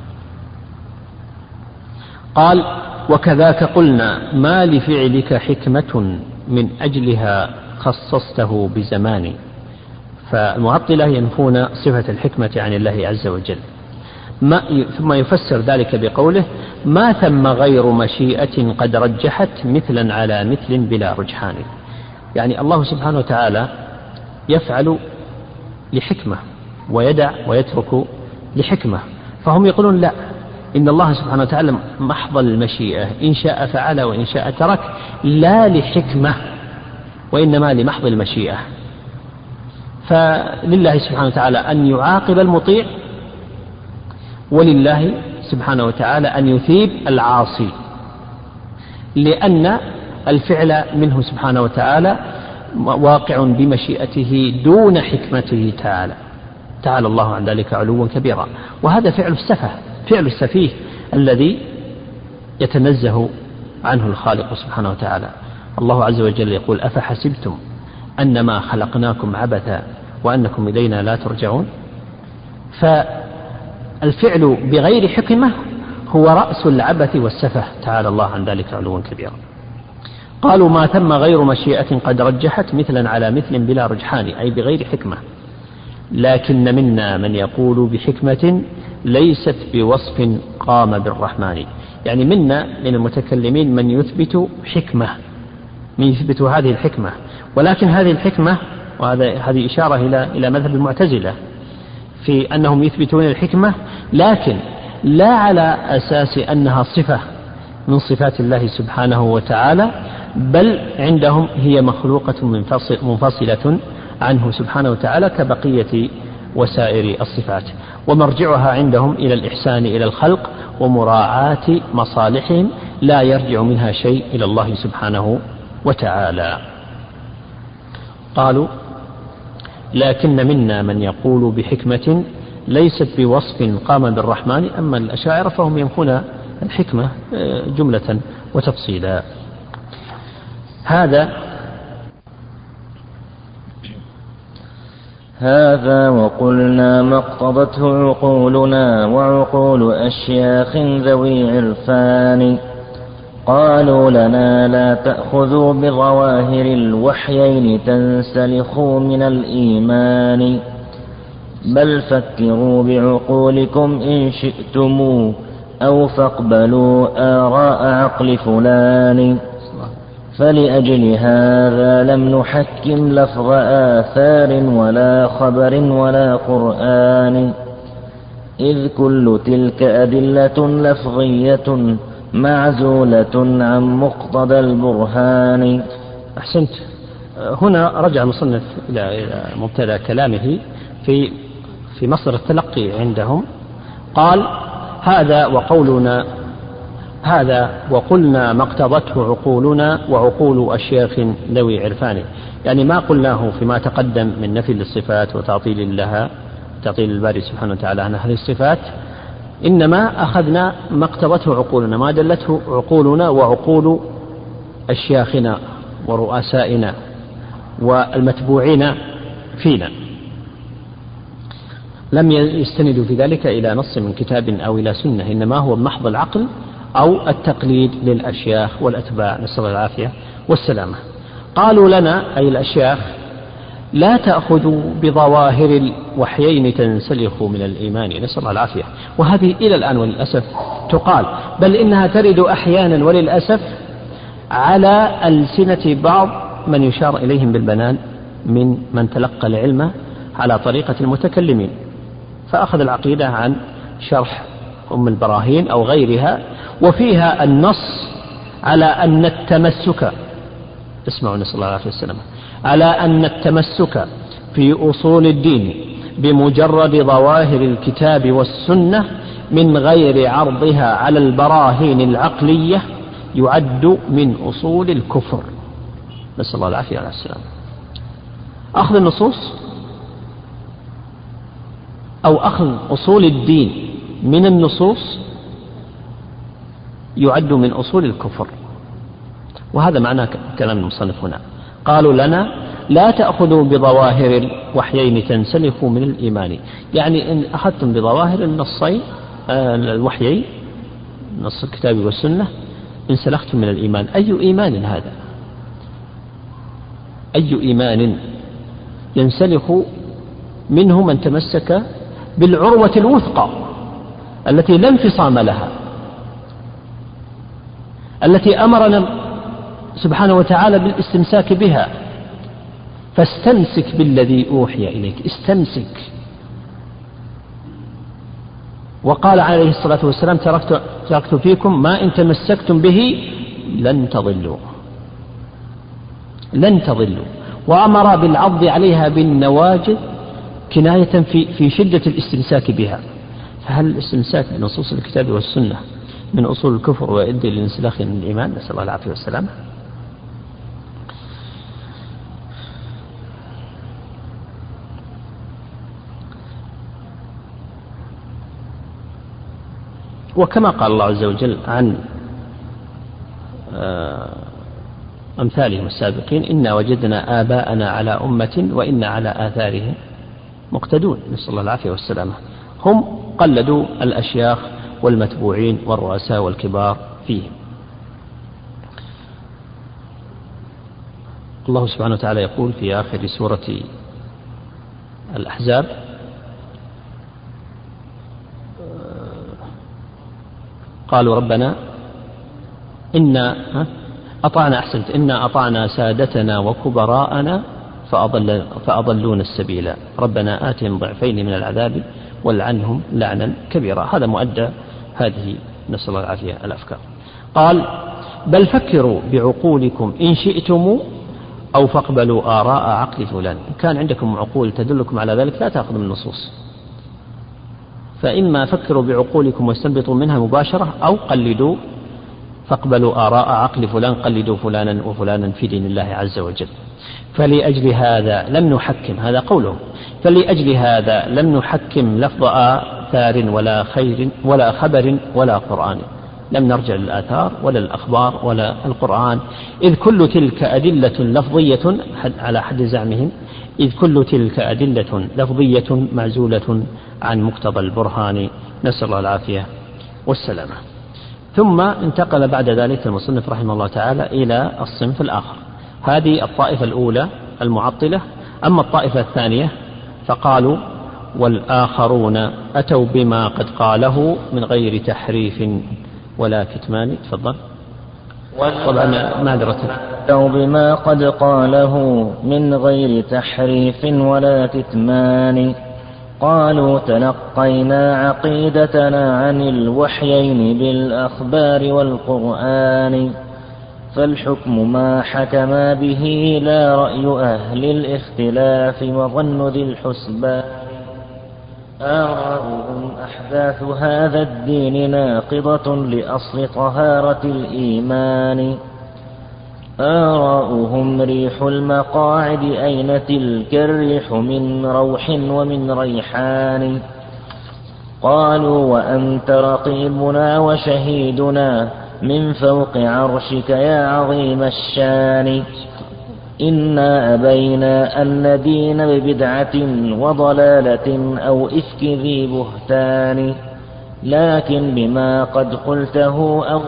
قال: وكذاك قلنا ما لفعلك حكمة من أجلها خصصته بزمان. فالمعطلة ينفون صفة الحكمة عن الله عز وجل. ما ثم يفسر ذلك بقوله: ما ثم غير مشيئة قد رجحت مثلا على مثل بلا رجحان. يعني الله سبحانه وتعالى يفعل لحكمة ويدع ويترك لحكمة. فهم يقولون لا، إن الله سبحانه وتعالى محض المشيئة، إن شاء فعل وإن شاء ترك، لا لحكمة وإنما لمحض المشيئة. فلله سبحانه وتعالى أن يعاقب المطيع، ولله سبحانه وتعالى أن يثيب العاصي، لأن الفعل منه سبحانه وتعالى واقع بمشيئته دون حكمته تعالى تعالى الله عن ذلك علوا كبيرا. وهذا فعل السفه، فعل السفيه الذي يتنزه عنه الخالق سبحانه وتعالى. الله عز وجل يقول أفحسبتم أنما خلقناكم عبثا وأنكم إلينا لا ترجعون. فالفعل بغير حكمة هو رأس العبث والسفه، تعالى الله عن ذلك علوا كبيرا. قالوا ما ثم غير مشيئة قد رجحت مثلا على مثل بلا رجحان، أي بغير حكمة. لكن منا من يقول بحكمة ليست بوصف قام بالرحمن، يعني منا من المتكلمين من يثبت حكمة، من يثبت هذه الحكمة، ولكن هذه الحكمة، وهذا هذه إشارة إلى إلى مذهب المعتزلة في أنهم يثبتون الحكمة لكن لا على أساس أنها صفة من صفات الله سبحانه وتعالى، بل عندهم هي مخلوقة منفصل منفصلة عنه سبحانه وتعالى كبقية وسائر الصفات، ومرجعها عندهم إلى الإحسان إلى الخلق ومراعاة مصالحهم، لا يرجع منها شيء إلى الله سبحانه وتعالى. قالوا لكن منا من يقول بحكمة ليست بوصف قام بالرحمن. أما الأشاعرة فهم ينفون الحكمة جملة وتفصيلا. هذا هذا وقلنا ما اقتضته عقولنا وعقول أشياخ ذوي عرفان. قالوا لنا لا تأخذوا بظواهر الوحيين تنسلخوا من الإيمان، بل فكروا بعقولكم إن شئتم أو فاقبلوا آراء عقل فلان. فلأجل هذا لم نحكم لفظ آثار ولا خبر ولا قرآن، إذ كل تلك أدلة لفظية معزولة عن مقتضى البرهان. أحسنت. هنا رجع المصنف إلى مبتدأ كلامه في في مصدر التلقي عندهم. قال هذا وقولنا هذا وقلنا ما اقتضته عقولنا وعقول أشياخ ذوي عرفان، يعني ما قلناه فيما تقدم من نفي للصفات وتعطيل لها، تعطيل الباري سبحانه وتعالى عن هذه الصفات، إنما أخذنا ما اقتضته عقولنا، ما دلته عقولنا وعقول أشياخنا ورؤسائنا والمتبوعين فينا. لم يستندوا في ذلك إلى نص من كتاب أو إلى سنة، إنما هو محض العقل أو التقليد للأشياخ والأتباع، نسأل الله العافية والسلامة. قالوا لنا أي الأشياخ لا تأخذوا بظواهر الوحيين تنسلخوا من الإيمان، نسأل الله العافية. وهذه إلى الآن وللأسف تقال، بل إنها ترد أحيانا وللأسف على ألسنة بعض من يشار إليهم بالبنان من من تلقى العلم على طريقة المتكلمين، فأخذ العقيدة عن شرح أم البراهين أو غيرها، وفيها النص على أن التمسك، اسمعوا نسأل الله العافية والسلامة، على أن التمسك في أصول الدين بمجرد ظواهر الكتاب والسنة من غير عرضها على البراهين العقلية يعد من أصول الكفر، نسأل الله العافية والسلامة. أخذ النصوص أو أخذ أصول الدين من النصوص يعد من أصول الكفر، وهذا معنى كلام المصنف هنا. قالوا لنا لا تأخذوا بظواهر الوحيين تنسلخوا من الإيمان، يعني إن أخذتم بظواهر النصين الوحيين نص الكتاب والسنة انسلختم من الإيمان. أي إيمان هذا؟ أي إيمان ينسلخ منه من تمسك بالعروة الوثقى التي لا انفصام لها، التي أمرنا سبحانه وتعالى بالاستمساك بها، فاستمسك بالذي أوحي إليك، استمسك. وقال عليه الصلاة والسلام تركت, تركت فيكم ما إن تمسكتم به لن تضلوا لن تضلوا وأمر بالعض عليها بالنواجذ كناية في, في شدة الاستمساك بها. فهل الاستمساك بنصوص الكتاب والسنة من أصول الكفر ويؤدي للانسلاخ من الإيمان؟ نسأل الله العافية والسلامة. وكما قال الله عز وجل عن أمثالهم السابقين إنا وجدنا آباءنا على أمة وإنا على آثارهم مقتدون، نسأل الله العافية والسلامة. هم قلدوا الأشياخ والمتبوعين والرؤساء والكبار فيهم. الله سبحانه وتعالى يقول في آخر سورة الأحزاب: قالوا ربنا إنا أطعنا أحسنت إنا أطعنا سادتنا وكبراءنا فأضل فأضلون السبيل ربنا آتهم ضعفين من العذاب والعنهم لعنا كبيرا. هذا مؤدى هذه نسأل الله العافية الأفكار. قال: بل فكروا بعقولكم إن شئتم أو فاقبلوا آراء عقل فلان. إن كان عندكم عقول تدلكم على ذلك لا تأخذوا من النصوص، فإما فكروا بعقولكم واستنبطوا منها مباشرة، أو قلدوا فاقبلوا آراء عقل فلان، قلدوا فلانا وفلانا في دين الله عز وجل. فلأجل هذا لم نحكم، هذا قوله، فلأجل هذا لم نحكم لفظ آثار ولا خير ولا خبر ولا قرآن، لم نرجع للآثار ولا الأخبار ولا القرآن، إذ كل تلك أدلة لفظية على حد زعمهم، إذ كل تلك أدلة لفظية معزولة عن مقتضى البرهان، نسأل الله العافية والسلامة. ثم انتقل بعد ذلك المصنف رحمه الله تعالى إلى الصنف الآخر. هذه الطائفة الأولى المعطلة. أما الطائفة الثانية فقالوا: والآخرون أتوا بما قد قاله من غير تحريف ولا كتمان. تفضل. طبعا معذرة. أتوا بما قد قاله من غير تحريف ولا كتمان، قالوا تلقينا عقيدتنا عن الوحيين بالأخبار والقرآن، فالحكم ما حكما به لا رأي أهل الاختلاف وظن ذي الحسبان، آراؤهم أحداث هذا الدين ناقضة لأصل طهارة الإيمان، آراؤهم ريح المقاعد أين تلك الريح من روح ومن ريحان، قالوا وأنت رقيبنا وشهيدنا من فوق عرشك يا عظيم الشان، إنا أبينا أن ندين ببدعة وضلالة أو إفك ذي بهتان، لكن بما قد قلته أو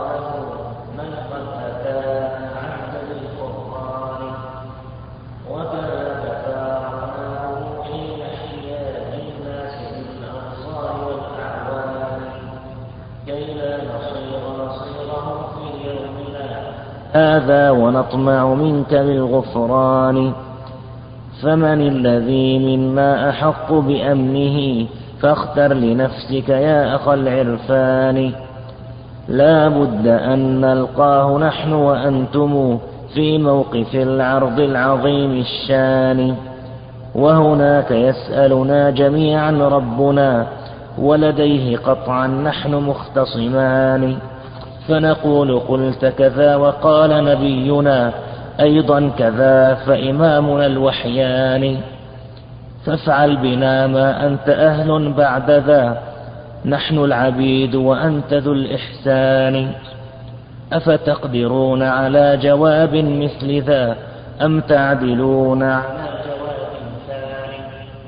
هذا ونطمع منك بالغفران، فمن الذي مما أحق بأمنه فاختر لنفسك يا أخ العرفان، لا بد أن نلقاه نحن وأنتم في موقف العرض العظيم الشان، وهناك يسألنا جميعا ربنا ولديه قطعا نحن مختصمان، فنقول قلت كذا وقال نبينا أيضا كذا فإمامنا الوحيان، فافعل بنا ما أنت أهل بعد ذا، نحن العبيد وأنت ذو الإحسان، أفتقدرون على جواب مثل ذا أم تعدلون على جواب ثاني،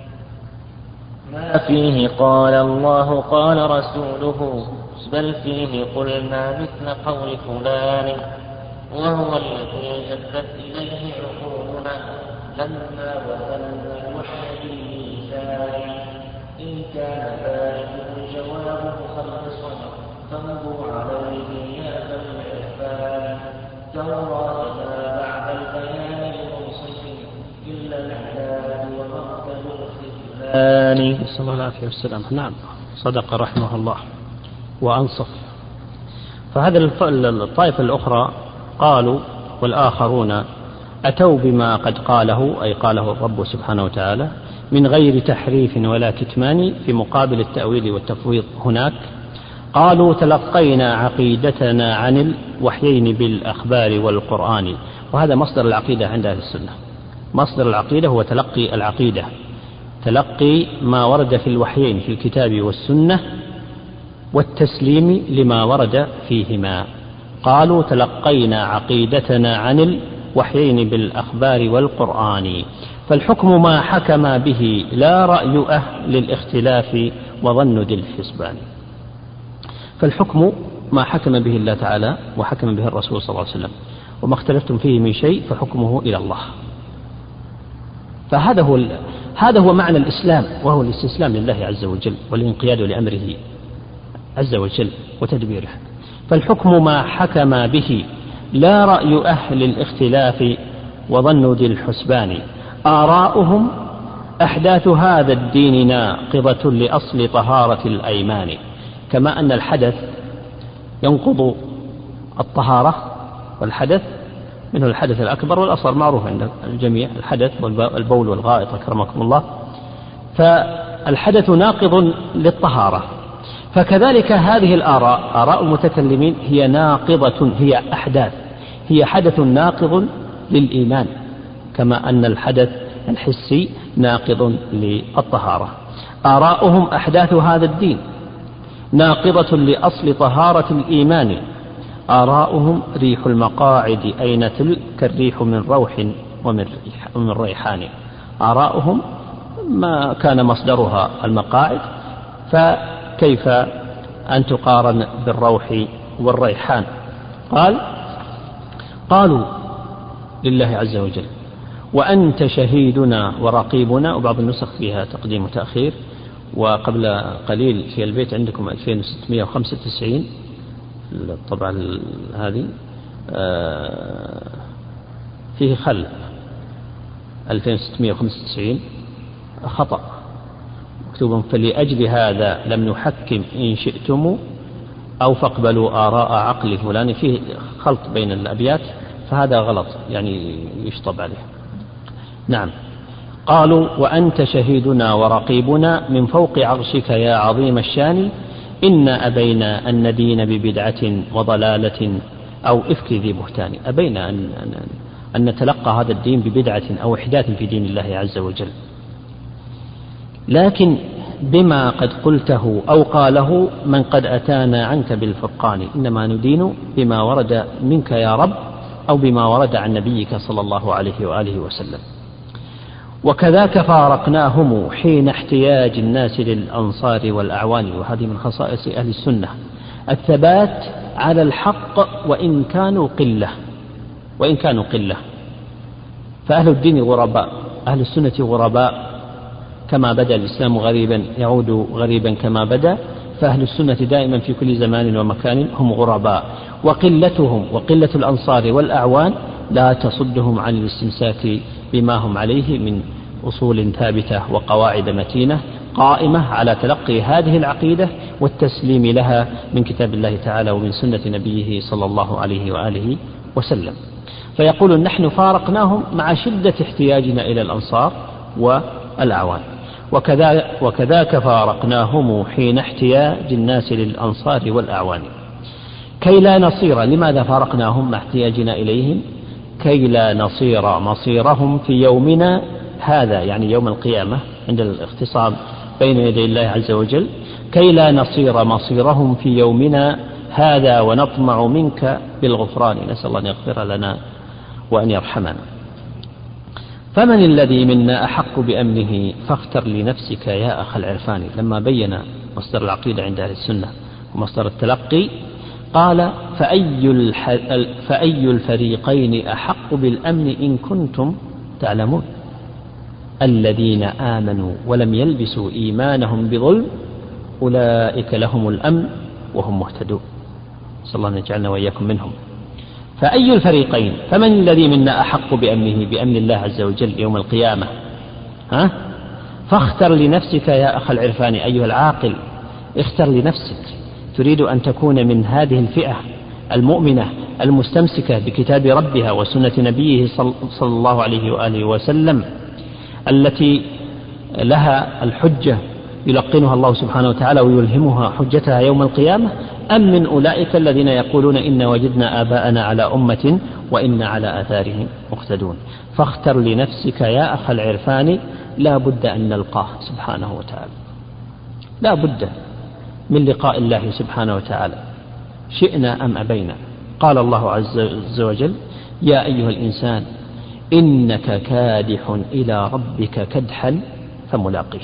ما فيه قال الله قال رسوله بل فيه قلنا مثل قول فلان، وهو الذي جدت إليه عقولنا لما وزلنا الوحي باللسان، إن كان ذلك الجواب مخلصا فامضوا عليه يا ذا العرفان، توراة ما بعد البيان المنصف إلا العداد ومقتل الخذلان. نسأل الله العافية والسلام. نعم صدق رحمه الله وأنصف. فهذا الطائفة الأخرى قالوا والآخرون أتوا بما قد قاله، أي قاله الرب سبحانه وتعالى من غير تحريف ولا كتمان، في مقابل التأويل والتفويض هناك. قالوا تلقينا عقيدتنا عن الوحيين بالأخبار والقرآن، وهذا مصدر العقيدة عند أهل السنة. مصدر العقيدة هو تلقي العقيدة، تلقي ما ورد في الوحيين في الكتاب والسنة والتسليم لما ورد فيهما. قالوا تلقينا عقيدتنا عن الوحيين بالأخبار والقرآن. فالحكم ما حكم به لا رأي أهل الاختلاف وظن ذي الحسبان. فالحكم ما حكم به الله تعالى وحكم به الرسول صلى الله عليه وسلم، وما اختلفتم فيه من شيء فحكمه إلى الله. فهذا هو هذا هو معنى الإسلام، وهو الاستسلام لله عز وجل والانقياد لأمره عز وجل وتدبيره. فالحكم ما حكم به لا رأي أهل الاختلاف وظن ذي الحسبان. آراؤهم أحداث هذا الدين ناقضة لأصل طهارة الأيمان. كما أن الحدث ينقض الطهارة، والحدث منه الحدث الأكبر والأصغر معروف عند الجميع، الحدث والبول والغائط أكرمكم الله، فالحدث ناقض للطهارة. فكذلك هذه الآراء، آراء المتكلمين، هي ناقضة، هي أحداث، هي حدث ناقض للإيمان، كما أن الحدث الحسي ناقض للطهارة. آراؤهم أحداث هذا الدين ناقضة لأصل طهارة الإيمان. آراؤهم ريح المقاعد أين تلك الريح من روح ومن ريحان. آراؤهم ما كان مصدرها المقاعد، فكيف أن تقارن بالروح والريحان؟ قال قالوا لله عز وجل وأنت شهيدنا ورقيبنا، وبعض النسخ فيها تقديم وتأخير، وقبل قليل في البيت عندكم ألفين وستمائة وخمسة وتسعين الطبعة هذه فيه خلف ألفين وستمائة وخمسة وتسعين خطأ مكتوب فلأجل هذا لم نحكم إن شئتم أو فاقبلوا آراء عقل فلان، فيه خلط بين الأبيات فهذا غلط يعني يشطب عليه. نعم. قالوا وأنت شهيدنا ورقيبنا من فوق عرشك يا عظيم الشان، إنا أبينا أن ندين ببدعة وضلالة أو إفك ذي بهتان. أبينا أن, أن, أن نتلقى هذا الدين ببدعة أو إحداث في دين الله عز وجل، لكن بما قد قلته أو قاله من قد أتانا عنك بالفرقان، إنما ندين بما ورد منك يا رب أو بما ورد عن نبيك صلى الله عليه وآله وسلم. وكذاك فارقناهم حين احتياج الناس للأنصار والأعوان. وهذه من خصائص أهل السنة الثبات على الحق وإن كانوا قلة، وإن كانوا قلة. فأهل الدين غرباء، أهل السنة غرباء، كما بدأ الإسلام غريبا يعود غريبا كما بدأ، فأهل السنة دائما في كل زمان ومكان هم غرباء. وقلتهم وقلة الأنصار والأعوان لا تصدهم عن الاستمساك بما هم عليه من أصول ثابتة وقواعد متينة قائمة على تلقي هذه العقيدة والتسليم لها من كتاب الله تعالى ومن سنة نبيه صلى الله عليه وآله وسلم. فيقول نحن فارقناهم مع شدة احتياجنا إلى الأنصار والأعوان. وكذا وكذاك فارقناهم حين احتياج الناس للأنصار والأعوان كي لا نصير. لماذا فارقناهم مع احتياجنا إليهم؟ كي لا نصير مصيرهم في يومنا هذا، يعني يوم القيامة عند الاختصام بين يدي الله عز وجل، كي لا نصير مصيرهم في يومنا هذا ونطمع منك بالغفران. نسأل الله أن يغفر لنا وأن يرحمنا. فمن الذي منا أحق بأمنه فاختر لنفسك يا أخ العرفان. لما بين مصدر العقيدة عند أهل السنة ومصدر التلقي قال فأي, فأي الفريقين أحق بالأمن إن كنتم تعلمون. الذين آمنوا ولم يلبسوا إيمانهم بظلم أولئك لهم الأمن وهم مهتدون. صلى الله أن يجعلنا وإياكم منهم. فأي الفريقين، فمن الذي منا أحق بأمنه بأمن الله عز وجل يوم القيامة؟ ها؟ فاختر لنفسك يا أخ العرفان أيها العاقل، اختر لنفسك. تريد أن تكون من هذه الفئة المؤمنة المستمسكة بكتاب ربها وسنة نبيه صلى الله عليه وآله وسلم التي لها الحجة يلقنها الله سبحانه وتعالى ويلهمها حجتها يوم القيامة، أم من أولئك الذين يقولون إن وجدنا آباءنا على أمة وإن على آثارهم مقتدون؟ فاختر لنفسك يا أخ العرفان، لا بد أن نلقاه سبحانه وتعالى، لا بد من لقاء الله سبحانه وتعالى شئنا أم أبينا. قال الله عز وجل: يا أيها الإنسان إنك كادح إلى ربك كدحا فملاقيه.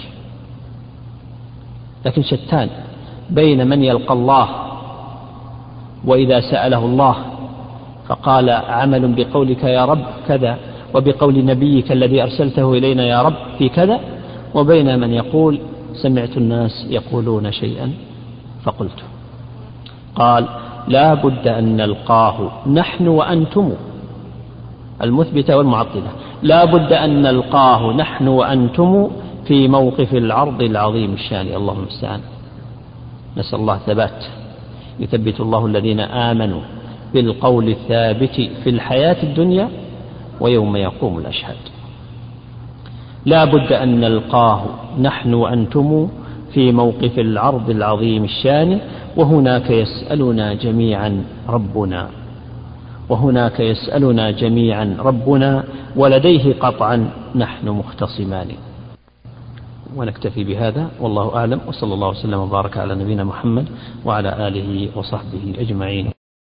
لكن شتان بين من يلقى الله وإذا سأله الله فقال عمل بقولك يا رب كذا وبقول نبيك الذي أرسلته إلينا يا رب في كذا، وبين من يقول سمعت الناس يقولون شيئا فقلت. قال: لا بد أن نلقاه نحن وأنتم، المثبتة والمعطلة، لا بد أن نلقاه نحن وأنتم في موقف العرض العظيم الشان. اللهم المستعان. نسأل الله ثبات، يثبت الله الذين آمنوا بالقول الثابت في الحياة الدنيا ويوم يقوم الأشهاد. لا بد أن نلقاه نحن وأنتم في موقف العرض العظيم الشان، وهناك يسألنا جميعا ربنا وهناك يسألنا جميعا ربنا ولديه قطعا نحن مختصمان. ونكتفي بهذا والله أعلم، وصلى الله وسلم وبارك على نبينا محمد وعلى آله وصحبه أجمعين.